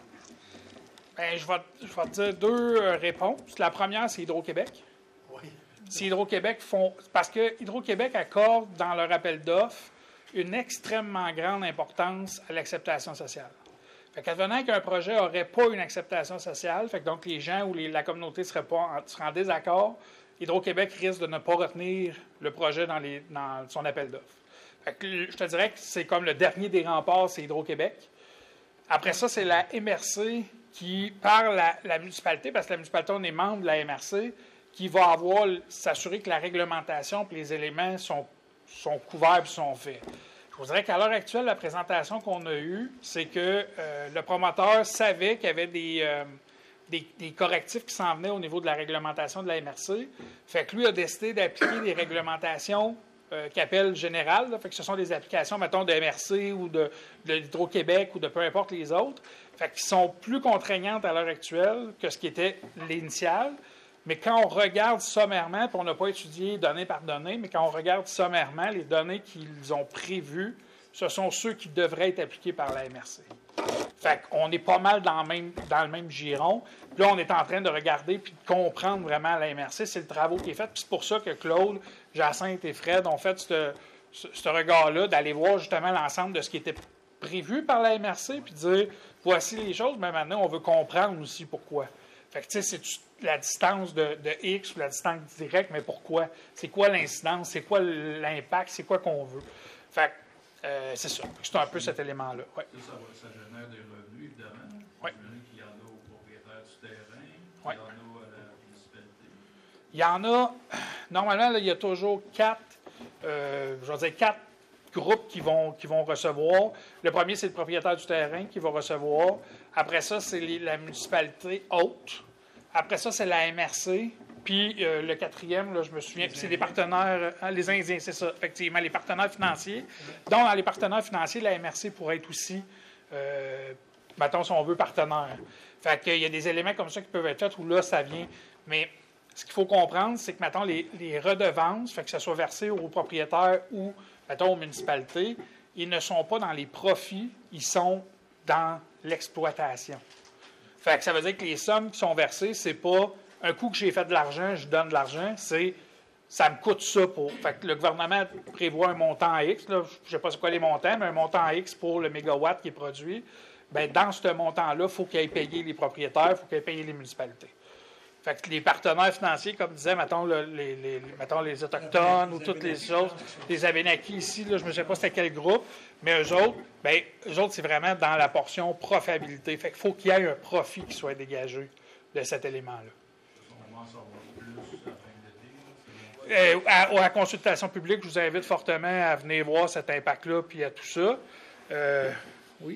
décider? Bien, je vais, je vais te dire deux euh, réponses. La première, c'est Hydro-Québec. Oui. Si Hydro-Québec font. Parce que Hydro-Québec accorde dans leur appel d'offres une extrêmement grande importance à l'acceptation sociale. Fait qu'advenant qu'un projet n'aurait pas une acceptation sociale, fait que donc les gens ou les, la communauté seraient pas en, seraient en désaccord, Hydro-Québec risque de ne pas retenir le projet dans, les, dans son appel d'offres. Fait que je te dirais que c'est comme le dernier des remparts, c'est Hydro-Québec. Après ça, c'est la M R C qui, par la, la municipalité, parce que la municipalité, on est membre de la M R C, qui va avoir s'assurer que la réglementation et les éléments sont, sont couverts et sont faits. Je vous dirais qu'à l'heure actuelle, la présentation qu'on a eue, c'est que euh, le promoteur savait qu'il y avait des, euh, des, des correctifs qui s'en venaient au niveau de la réglementation de la M R C. Fait que lui a décidé d'appliquer des réglementations euh, qu'il appelle générales. Là. Fait que ce sont des applications, mettons, de M R C ou de, de l'Hydro-Québec ou de peu importe les autres. Fait qu'ils sont plus contraignantes à l'heure actuelle que ce qui était l'initial. Mais quand on regarde sommairement, puis on n'a pas étudié donnée par donnée, mais quand on regarde sommairement, les données qu'ils ont prévues, ce sont ceux qui devraient être appliqués par la M R C. Fait qu'on est pas mal dans le même, dans le même giron. Puis là, on est en train de regarder puis de comprendre vraiment la M R C. C'est le travail qui est fait. Puis c'est pour ça que Claude, Jacinthe et Fred ont fait ce, ce, ce regard-là, d'aller voir justement l'ensemble de ce qui était prévu par la M R C, puis dire, voici les choses, mais maintenant, on veut comprendre aussi pourquoi. Fait que, tu sais, c'est la distance de, de X ou la distance directe, mais pourquoi? C'est quoi l'incidence? C'est quoi l'impact? C'est quoi qu'on veut? Fait que, euh, c'est ça. C'est un peu cet élément-là. Ouais. Ça, ça, va, ça génère des revenus, évidemment. Oui. Il y en a aux propriétaires du terrain. Oui. Il y en a à la municipalité. Il y en a, normalement, là, il y a toujours quatre, euh, je vais dire quatre groupes qui vont, qui vont recevoir. Le premier, c'est le propriétaire du terrain qui va recevoir. Après ça, c'est les, la municipalité haute. Après ça, c'est la M R C. Puis euh, le quatrième, là, je me souviens, c'est les partenaires, hein, les Indiens, c'est ça, effectivement, les partenaires financiers. Donc, dans les partenaires financiers, la M R C pourrait être aussi, euh, mettons, si on veut, partenaire. Fait qu'il y a des éléments comme ça qui peuvent être faits où là, ça vient. Mais ce qu'il faut comprendre, c'est que, mettons, les, les redevances, fait que ce soit versé aux propriétaires ou, mettons, aux municipalités, ils ne sont pas dans les profits, ils sont dans l'exploitation. Fait que ça veut dire que les sommes qui sont versées, c'est pas un coup que j'ai fait de l'argent, je donne de l'argent, c'est ça me coûte ça pour. Fait que le gouvernement prévoit un montant X, là, je ne sais pas c'est quoi les montants, mais un montant X pour le mégawatt qui est produit. Bien, dans ce montant-là, il faut qu'il aille payer les propriétaires, il faut qu'il aille payer les municipalités. Fait que les partenaires financiers, comme disait, mettons, le, les, les, mettons, les Autochtones ou toutes les choses, les Abénakis ici, là, je ne sais pas c'était quel groupe, mais eux autres, bien, eux autres, c'est vraiment dans la portion profitabilité. Fait qu'il faut qu'il y ait un profit qui soit dégagé de cet élément-là. On va en savoir plus à la fin de l'été. Euh, à, à la consultation publique, je vous invite fortement à venir voir cet impact-là puis à tout ça. Euh, oui?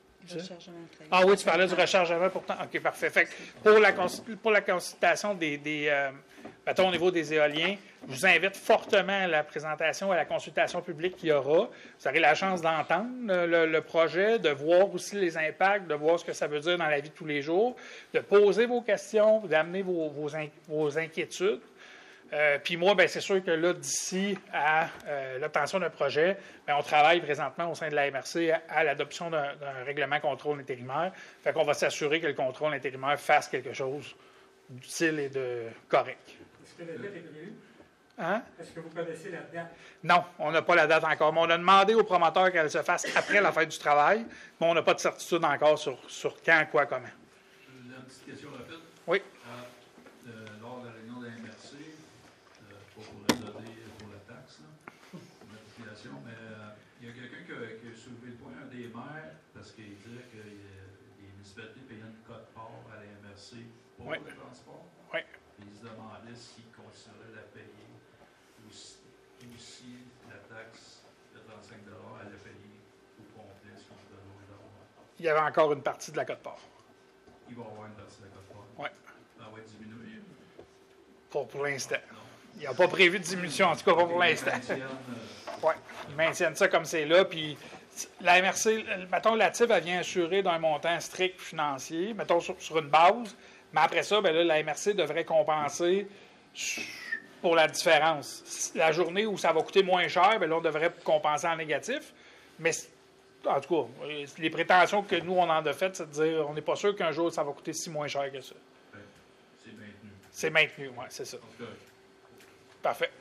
Ah oui, tu parlais du rechargement pourtant. OK, parfait. Fait que pour, la, pour la consultation des, des euh, mettons, au niveau des éoliens, je vous invite fortement à la présentation, à la consultation publique qu'il y aura. Vous aurez la chance d'entendre le, le projet, de voir aussi les impacts, de voir ce que ça veut dire dans la vie de tous les jours, de poser vos questions, d'amener vos, vos, in, vos inquiétudes. Euh, puis moi, ben, c'est sûr que là, d'ici à euh, l'obtention d'un projet, ben, on travaille présentement au sein de la M R C à, à l'adoption d'un, d'un règlement contrôle intérimaire. Fait qu'on va s'assurer que le contrôle intérimaire fasse quelque chose d'utile et de correct. Est-ce que la date est prévue? Hein? Est-ce que vous connaissez la date? Non, on n'a pas la date encore. Mais on a demandé au promoteur qu'elle se fasse après la fête du travail, mais on n'a pas de certitude encore sur, sur quand, quoi, comment. Une petite question rapide. Oui. Euh, lors de la réunion de la M R C, euh, pas pour la donner pour la taxe, l'application, mais euh, il y a quelqu'un qui, qui a soulevé le point, un des maires, parce qu'il disait que les municipalités payaient une cote-part à la M R C pour oui. le transport. Oui. Puis il se demandait s'il continuerait à la payer ou si, ou si la taxe de trente-cinq dollars allait payer au complet ce qu'on devait avoir. Il y avait encore une partie de la cote-part. Il va y avoir une partie de la cote-part. Oui. Ça va être diminué. Pour, pour l'instant. Il n'y a pas prévu de diminution, en tout cas pas pour l'instant. Oui, ils maintiennent ça comme c'est là. Puis la M R C, mettons, la T I B, elle vient assurer d'un montant strict financier, mettons sur, sur une base. Mais après ça, bien là, la M R C devrait compenser pour la différence. La journée où ça va coûter moins cher, bien là, on devrait compenser en négatif. Mais, en tout cas, les prétentions que nous, on en a faites, c'est de dire on n'est pas sûr qu'un jour, ça va coûter si moins cher que ça. C'est maintenu. C'est maintenu, oui, c'est ça. Parfait.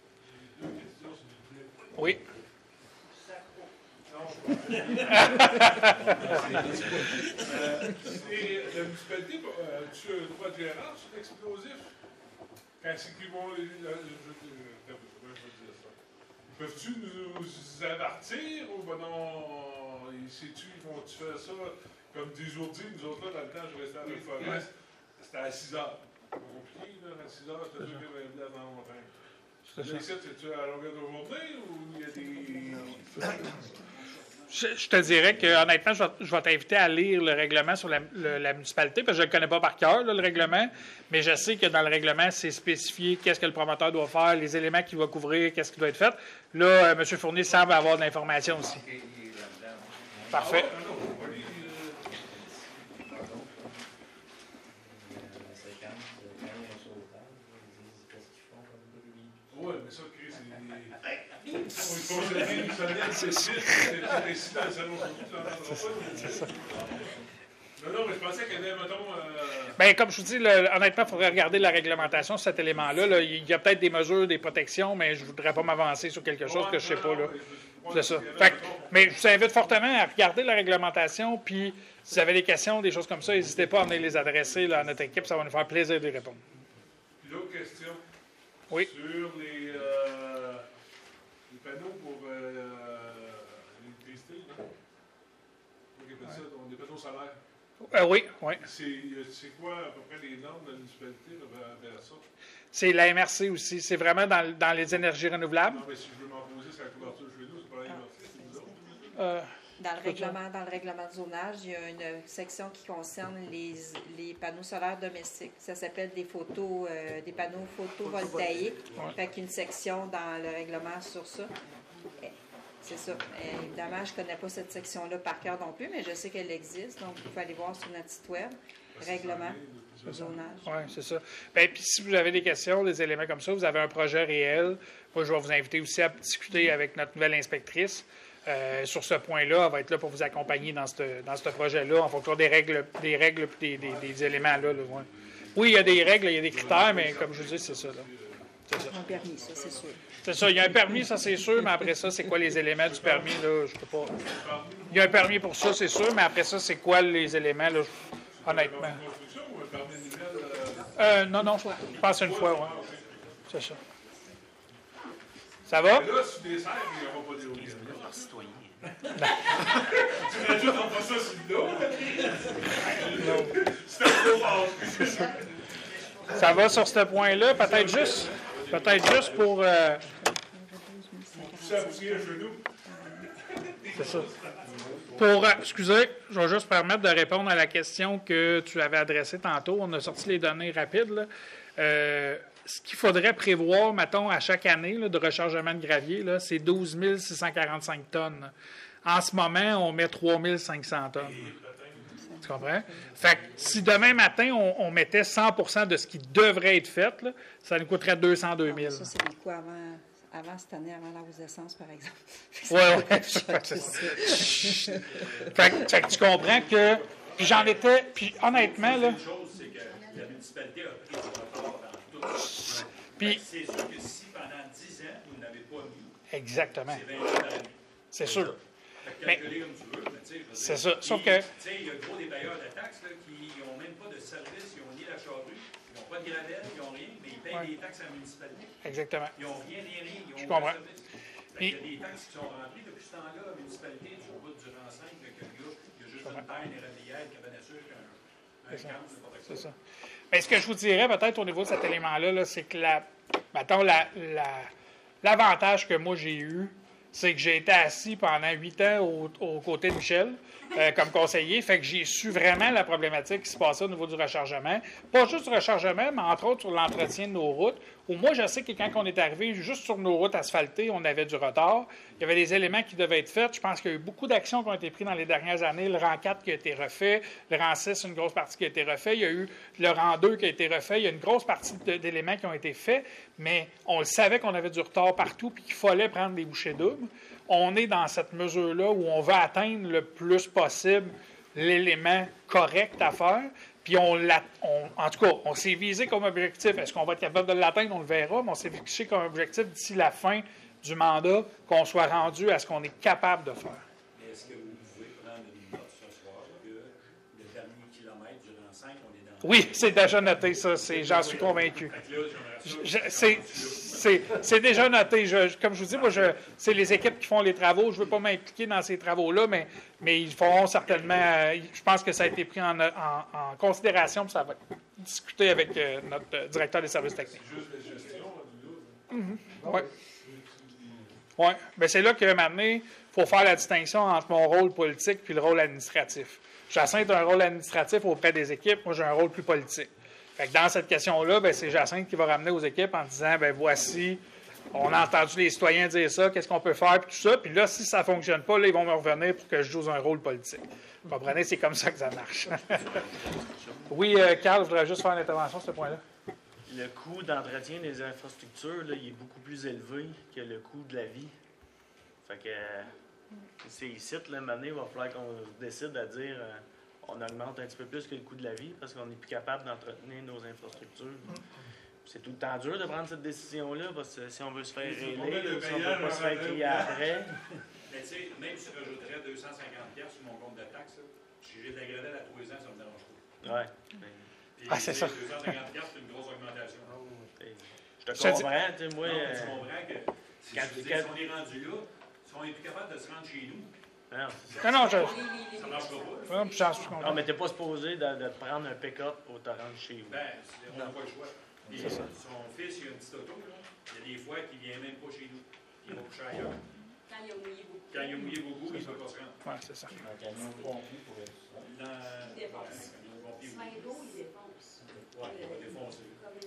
Oui. euh, c'est la municipalité, euh, tu as le droit de gérance sur l'explosif? Quand c'est qu'ils vont. Je, je, je, comment je vais dire ça? Peuvent-tu nous avertir ou ben non? Sais-tu, ils vont-tu faire ça comme des ourdis? Nous autres, là, dans le temps, je restais à la forêt, c'était à six heures. C'est compliqué, là, à six heures, tu as deux vingt dans la montagne. Là, ici, c'est-tu à la longueur de journée ou il y a des. Je, je te dirais que, honnêtement, je vais, je vais t'inviter à lire le règlement sur la, le, la municipalité, parce que je ne le connais pas par cœur, là, le règlement, mais je sais que dans le règlement, c'est spécifié qu'est-ce que le promoteur doit faire, les éléments qu'il va couvrir, qu'est-ce qui doit être fait. Là, euh, M. Fournier semble avoir de l'information aussi. Parfait. Oui, mais ça, Chris, c'est. C'est ça. Non, non, mais je pensais qu'il y avait, mettons. Bien, comme je vous dis, là, honnêtement, il faudrait regarder la réglementation sur cet élément-là. Là. Il y a peut-être des mesures, des protections, mais je ne voudrais pas m'avancer sur quelque chose que je ne sais pas. Là. C'est ça. Fait que, mais je vous invite fortement à regarder la réglementation, puis si vous avez des questions, des choses comme ça, n'hésitez pas à venir les adresser là, à notre équipe. Ça va nous faire plaisir de répondre. Puis l'autre question. Oui. Sur les, euh, les panneaux pour euh, l'électricité, non? On appelle ça, on des panneaux solaires. Euh, oui, oui. C'est quoi à peu près les normes de la municipalité vers ça? C'est la M R C aussi. C'est vraiment dans, dans les énergies renouvelables. Non, mais si je veux m'en poser, c'est la couverture chez nous, c'est pas la M R C, c'est nous autres. Euh, Dans le, règlement, dans le règlement de zonage, il y a une section qui concerne les, les panneaux solaires domestiques. Ça s'appelle des photos, euh, des panneaux photovoltaïques. Ouais. Fait qu'une section dans le règlement sur ça. C'est ça. Et évidemment, je ne connais pas cette section-là par cœur non plus, mais je sais qu'elle existe. Donc, vous pouvez aller voir sur notre site web. Règlement de zonage. Oui, c'est ça. Bien, puis si vous avez des questions, des éléments comme ça, vous avez un projet réel. Moi, je vais vous inviter aussi à discuter avec notre nouvelle inspectrice. Euh, sur ce point-là, elle va être là pour vous accompagner dans ce dans ce projet-là, en fonction des règles, des règles et des, des, des éléments-là. Là, ouais. Oui, il y a des règles, il y a des critères, mais comme je vous dis, c'est ça. Là. C'est ça. Un permis, ça, c'est sûr. C'est ça. Il y a un permis, ça, c'est sûr, mais après ça, c'est quoi les éléments du permis? Là, je peux pas. Il y a un permis pour ça, c'est sûr, mais après ça, c'est quoi les éléments, là, je... honnêtement? Euh, non, non, je pense une fois, oui. C'est ça. Ça va? Mais là, sur des serres, il n'y aura pas d'éoliennes. Citoyen. Tu n'ajoutes pas ça sur le C'est un gros Ça va sur ce point-là, peut-être juste, peut-être juste pour... Euh... C'est ça. Pour, euh, excusez, je vais juste permettre de répondre à la question que tu avais adressée tantôt. On a sorti les données rapides, là. Euh, ce qu'il faudrait prévoir, mettons, à chaque année là, de rechargement de gravier, là, c'est douze mille six cent quarante-cinq tonnes. En ce moment, on met trois mille cinq cents tonnes. Tu comprends? Fait que si demain matin, on, on mettait cent pour cent de ce qui devrait être fait, là, ça nous coûterait deux cent deux mille. Ça, c'est des coûts avant, avant cette année, avant la hausse d'essence, par exemple. Oui, oui. Fait que tu comprends que... Puis j'en étais... Puis honnêtement, là... Une chose, c'est que la municipalité a pris du retard dans tout. Puis... C'est sûr que si pendant dix ans, vous n'avez pas mis... Exactement. C'est vingt ans par année. C'est sûr. Fait que calculer comme tu veux, mais tu sais... C'est ça. Sauf que... Tu sais, il y a gros des payeurs de taxes là, qui n'ont même pas de service, ils ont ni la charrue, ils n'ont pas de gravelle, ils n'ont rien, mais ils payent Ouais. des taxes à la municipalité. Exactement. Ils n'ont rien, rien, rien. Ils ont Je comprends. aucun service. Fait qu'il y a des taxes qui sont remplies depuis ce temps-là. La municipalité, tu vois, du rang cinq, que le gars, il y a juste une paille, une érablière, une cabane à sucre, un, un camp, n'importe quoi. C'est ça. Bien, ce que je vous dirais peut-être au niveau de cet élément-là, là, c'est que la, mettons, la, la, l'avantage que moi j'ai eu, c'est que j'ai été assis pendant huit ans aux au côtés de Michel euh, comme conseiller. Fait que j'ai su vraiment la problématique qui se passait au niveau du rechargement. Pas juste du rechargement, mais entre autres sur l'entretien de nos routes, Ou moi, je sais que quand on est arrivé, juste sur nos routes asphaltées, on avait du retard. Il y avait des éléments qui devaient être faits. Je pense qu'il y a eu beaucoup d'actions qui ont été prises dans les dernières années. Le rang quatre qui a été refait, le rang six, une grosse partie qui a été refait. Il y a eu le rang deux qui a été refait. Il y a une grosse partie de, d'éléments qui ont été faits, mais on le savait qu'on avait du retard partout puis qu'il fallait prendre des bouchées doubles. On est dans cette mesure-là où on va atteindre le plus possible l'élément correct à faire. Puis, on, l'a, on en tout cas, on s'est visé comme objectif. Est-ce qu'on va être capable de l'atteindre? On le verra, mais on s'est fixé comme objectif d'ici la fin du mandat qu'on soit rendu à ce qu'on est capable de faire. Mais est-ce que vous pouvez prendre une note ce soir que le dernier kilomètre du rang cinq, on est dans... Oui, c'est déjà noté, ça. C'est, j'en suis convaincu. Je, c'est, c'est, c'est déjà noté. Je, comme je vous dis, moi, je, c'est les équipes qui font les travaux. Je ne veux pas m'impliquer dans ces travaux-là, mais, mais ils feront certainement... Euh, je pense que ça a été pris en, en, en considération, puis ça va être discuté avec euh, notre euh, directeur des services techniques. C'est juste la gestion, là. Mm-hmm. Oui. Oui. Mais c'est là que, maintenant, il faut faire la distinction entre mon rôle politique et le rôle administratif. Jacinthe a un rôle administratif auprès des équipes. Moi, j'ai un rôle plus politique. Fait que dans cette question-là, bien, c'est Jacinthe qui va ramener aux équipes en disant, bien, voici, on a entendu les citoyens dire ça, qu'est-ce qu'on peut faire, puis tout ça. Puis là, si ça ne fonctionne pas, là, ils vont me revenir pour que je joue un rôle politique. Vous comprenez? C'est comme ça que ça marche. Oui, euh, Carl, je voudrais juste faire une intervention sur ce point-là. Le coût d'entretien des infrastructures, là, il est beaucoup plus élevé que le coût de la vie. Fait que euh, c'est ici, là, maintenant, il va falloir qu'on décide à dire... Euh, on augmente un petit peu plus que le coût de la vie parce qu'on n'est plus capable d'entretenir nos infrastructures. C'est tout le temps dur de prendre cette décision-là parce que si on veut se faire régler, si on ne veut pas se faire crier après. Mais tu sais, même si je rajouterais deux cent cinquante dollars sur mon compte de taxes, si j'ai de la gradelle à tous les ans, ça ne me dérange pas. Oui. Puis, ah, c'est ça. deux cent cinquante dollars, c'est une grosse augmentation. Je te comprends, tu sais, moi. Non, euh, tu comprends que si, quand, je veux quand... dire, si on est rendu là, si on n'est plus capable de se rendre chez nous, Non, non, non, je... ça marche pas. Non, puis j'en suis content. Non, mais t'es pas supposé de, de prendre un pick-up pour te rendre chez vous. Ben, on n'a pas le choix. Puis, C'est ça. son fils, il a une petite auto, là. Il y a des fois qu'il ne vient même pas chez nous. Il va coucher ailleurs. Quand il a mouillé beaucoup. Quand il a mouillé beaucoup, il ne peut pas se rendre. Oui, c'est ça. Un camion pompier pourrait être ça. Il défonce. Smido, il défonce. Oui, il va défoncer.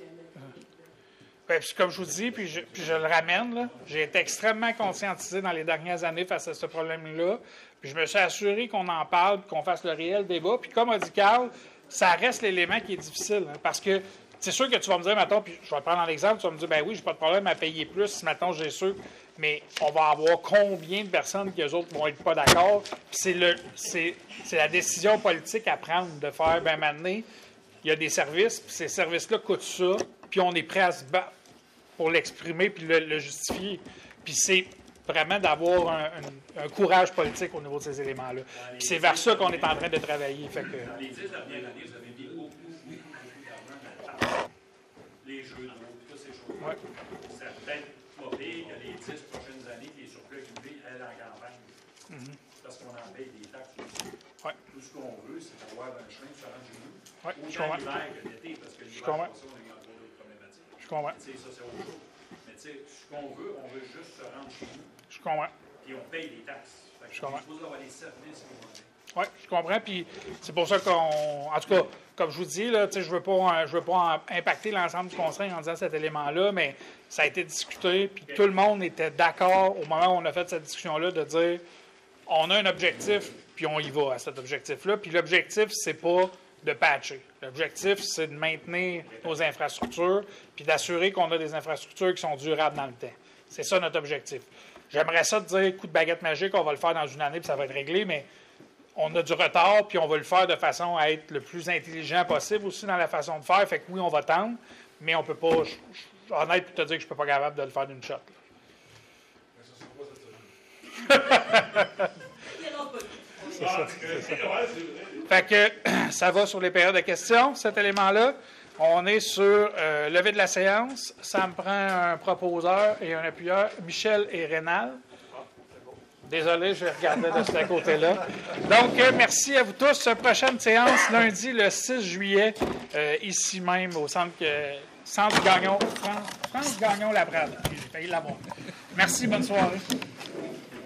Bien, puis comme je vous dis, puis je, puis je le ramène, là, j'ai été extrêmement conscientisé dans les dernières années face à ce problème-là. Puis je me suis assuré qu'on en parle, qu'on fasse le réel débat. Puis comme a dit Carl, ça reste l'élément qui est difficile. Hein, parce que c'est sûr que tu vas me dire, mettons, puis je vais te prendre un exemple, tu vas me dire, ben oui, j'ai pas de problème à payer plus si, mettons, j'ai sûr. Mais on va avoir combien de personnes qui, eux autres, vont être pas d'accord? Puis c'est, le, c'est, c'est la décision politique à prendre de faire, ben maintenant, il y a des services, puis ces services-là coûtent ça, puis on est prêt à se battre pour l'exprimer puis le, le justifier. Puis c'est vraiment d'avoir un, un, un courage politique au niveau de ces éléments-là. Puis c'est vers ça qu'on est en train de travailler. Fait que... Dans les dix dernières années, vous avez mis beaucoup, beaucoup, beaucoup d'argent dans la table. Les jeux d'eau, toutes ces choses-là. Ouais. Ça peut-être pas pire que les dix prochaines années que les surplus accumulés aillent en campagne. Mm-hmm. Parce qu'on en paye des taxes aussi. Ouais. Tout ce qu'on veut, c'est avoir un chemin de se rendre chez nous. Ouais, je autant comprends. l'hiver que l'été, parce que Je l'hiver, comprends. pour ça, on a encore d'autres problématiques. Je comprends. Tu sais, ça, c'est autre chose. Mais tu sais, ce qu'on veut, on veut juste se rendre chez nous. Je comprends. Puis on paye des taxes. Fait que Je comprends. on est supposé avoir des services qu'on va faire. Oui, je comprends. Puis c'est pour ça qu'on. En tout cas, comme je vous dis, là, je ne veux pas, je veux pas impacter l'ensemble du conseil en disant cet élément-là, mais ça a été discuté, puis tout le monde était d'accord au moment où on a fait cette discussion-là de dire on a un objectif, puis on y va à cet objectif-là. Puis l'objectif, c'est pas de patcher. L'objectif, c'est de maintenir nos infrastructures, puis d'assurer qu'on a des infrastructures qui sont durables dans le temps. C'est ça notre objectif. J'aimerais ça te dire, coup de baguette magique, on va le faire dans une année, puis ça va être réglé, mais on a du retard, puis on va le faire de façon à être le plus intelligent possible aussi dans la façon de faire. Fait que oui, on va tendre, mais on peut pas... Je, je suis honnête pour te dire que je peux pas capable de le faire d'une shot. C'est ça, c'est ça. Fait que ça va sur les périodes de questions, cet élément-là. On est sur euh, levée de la séance. Ça me prend un proposeur et un appuyeur, Michel et Rénal. Désolé, je vais regarder de ce côté-là. Donc, euh, merci à vous tous. Prochaine séance, lundi, le six juillet, euh, ici même, au centre, euh, centre Gagnon, France, France Gagnon-Laprade. J'ai failli l'avoir. Merci, bonne soirée.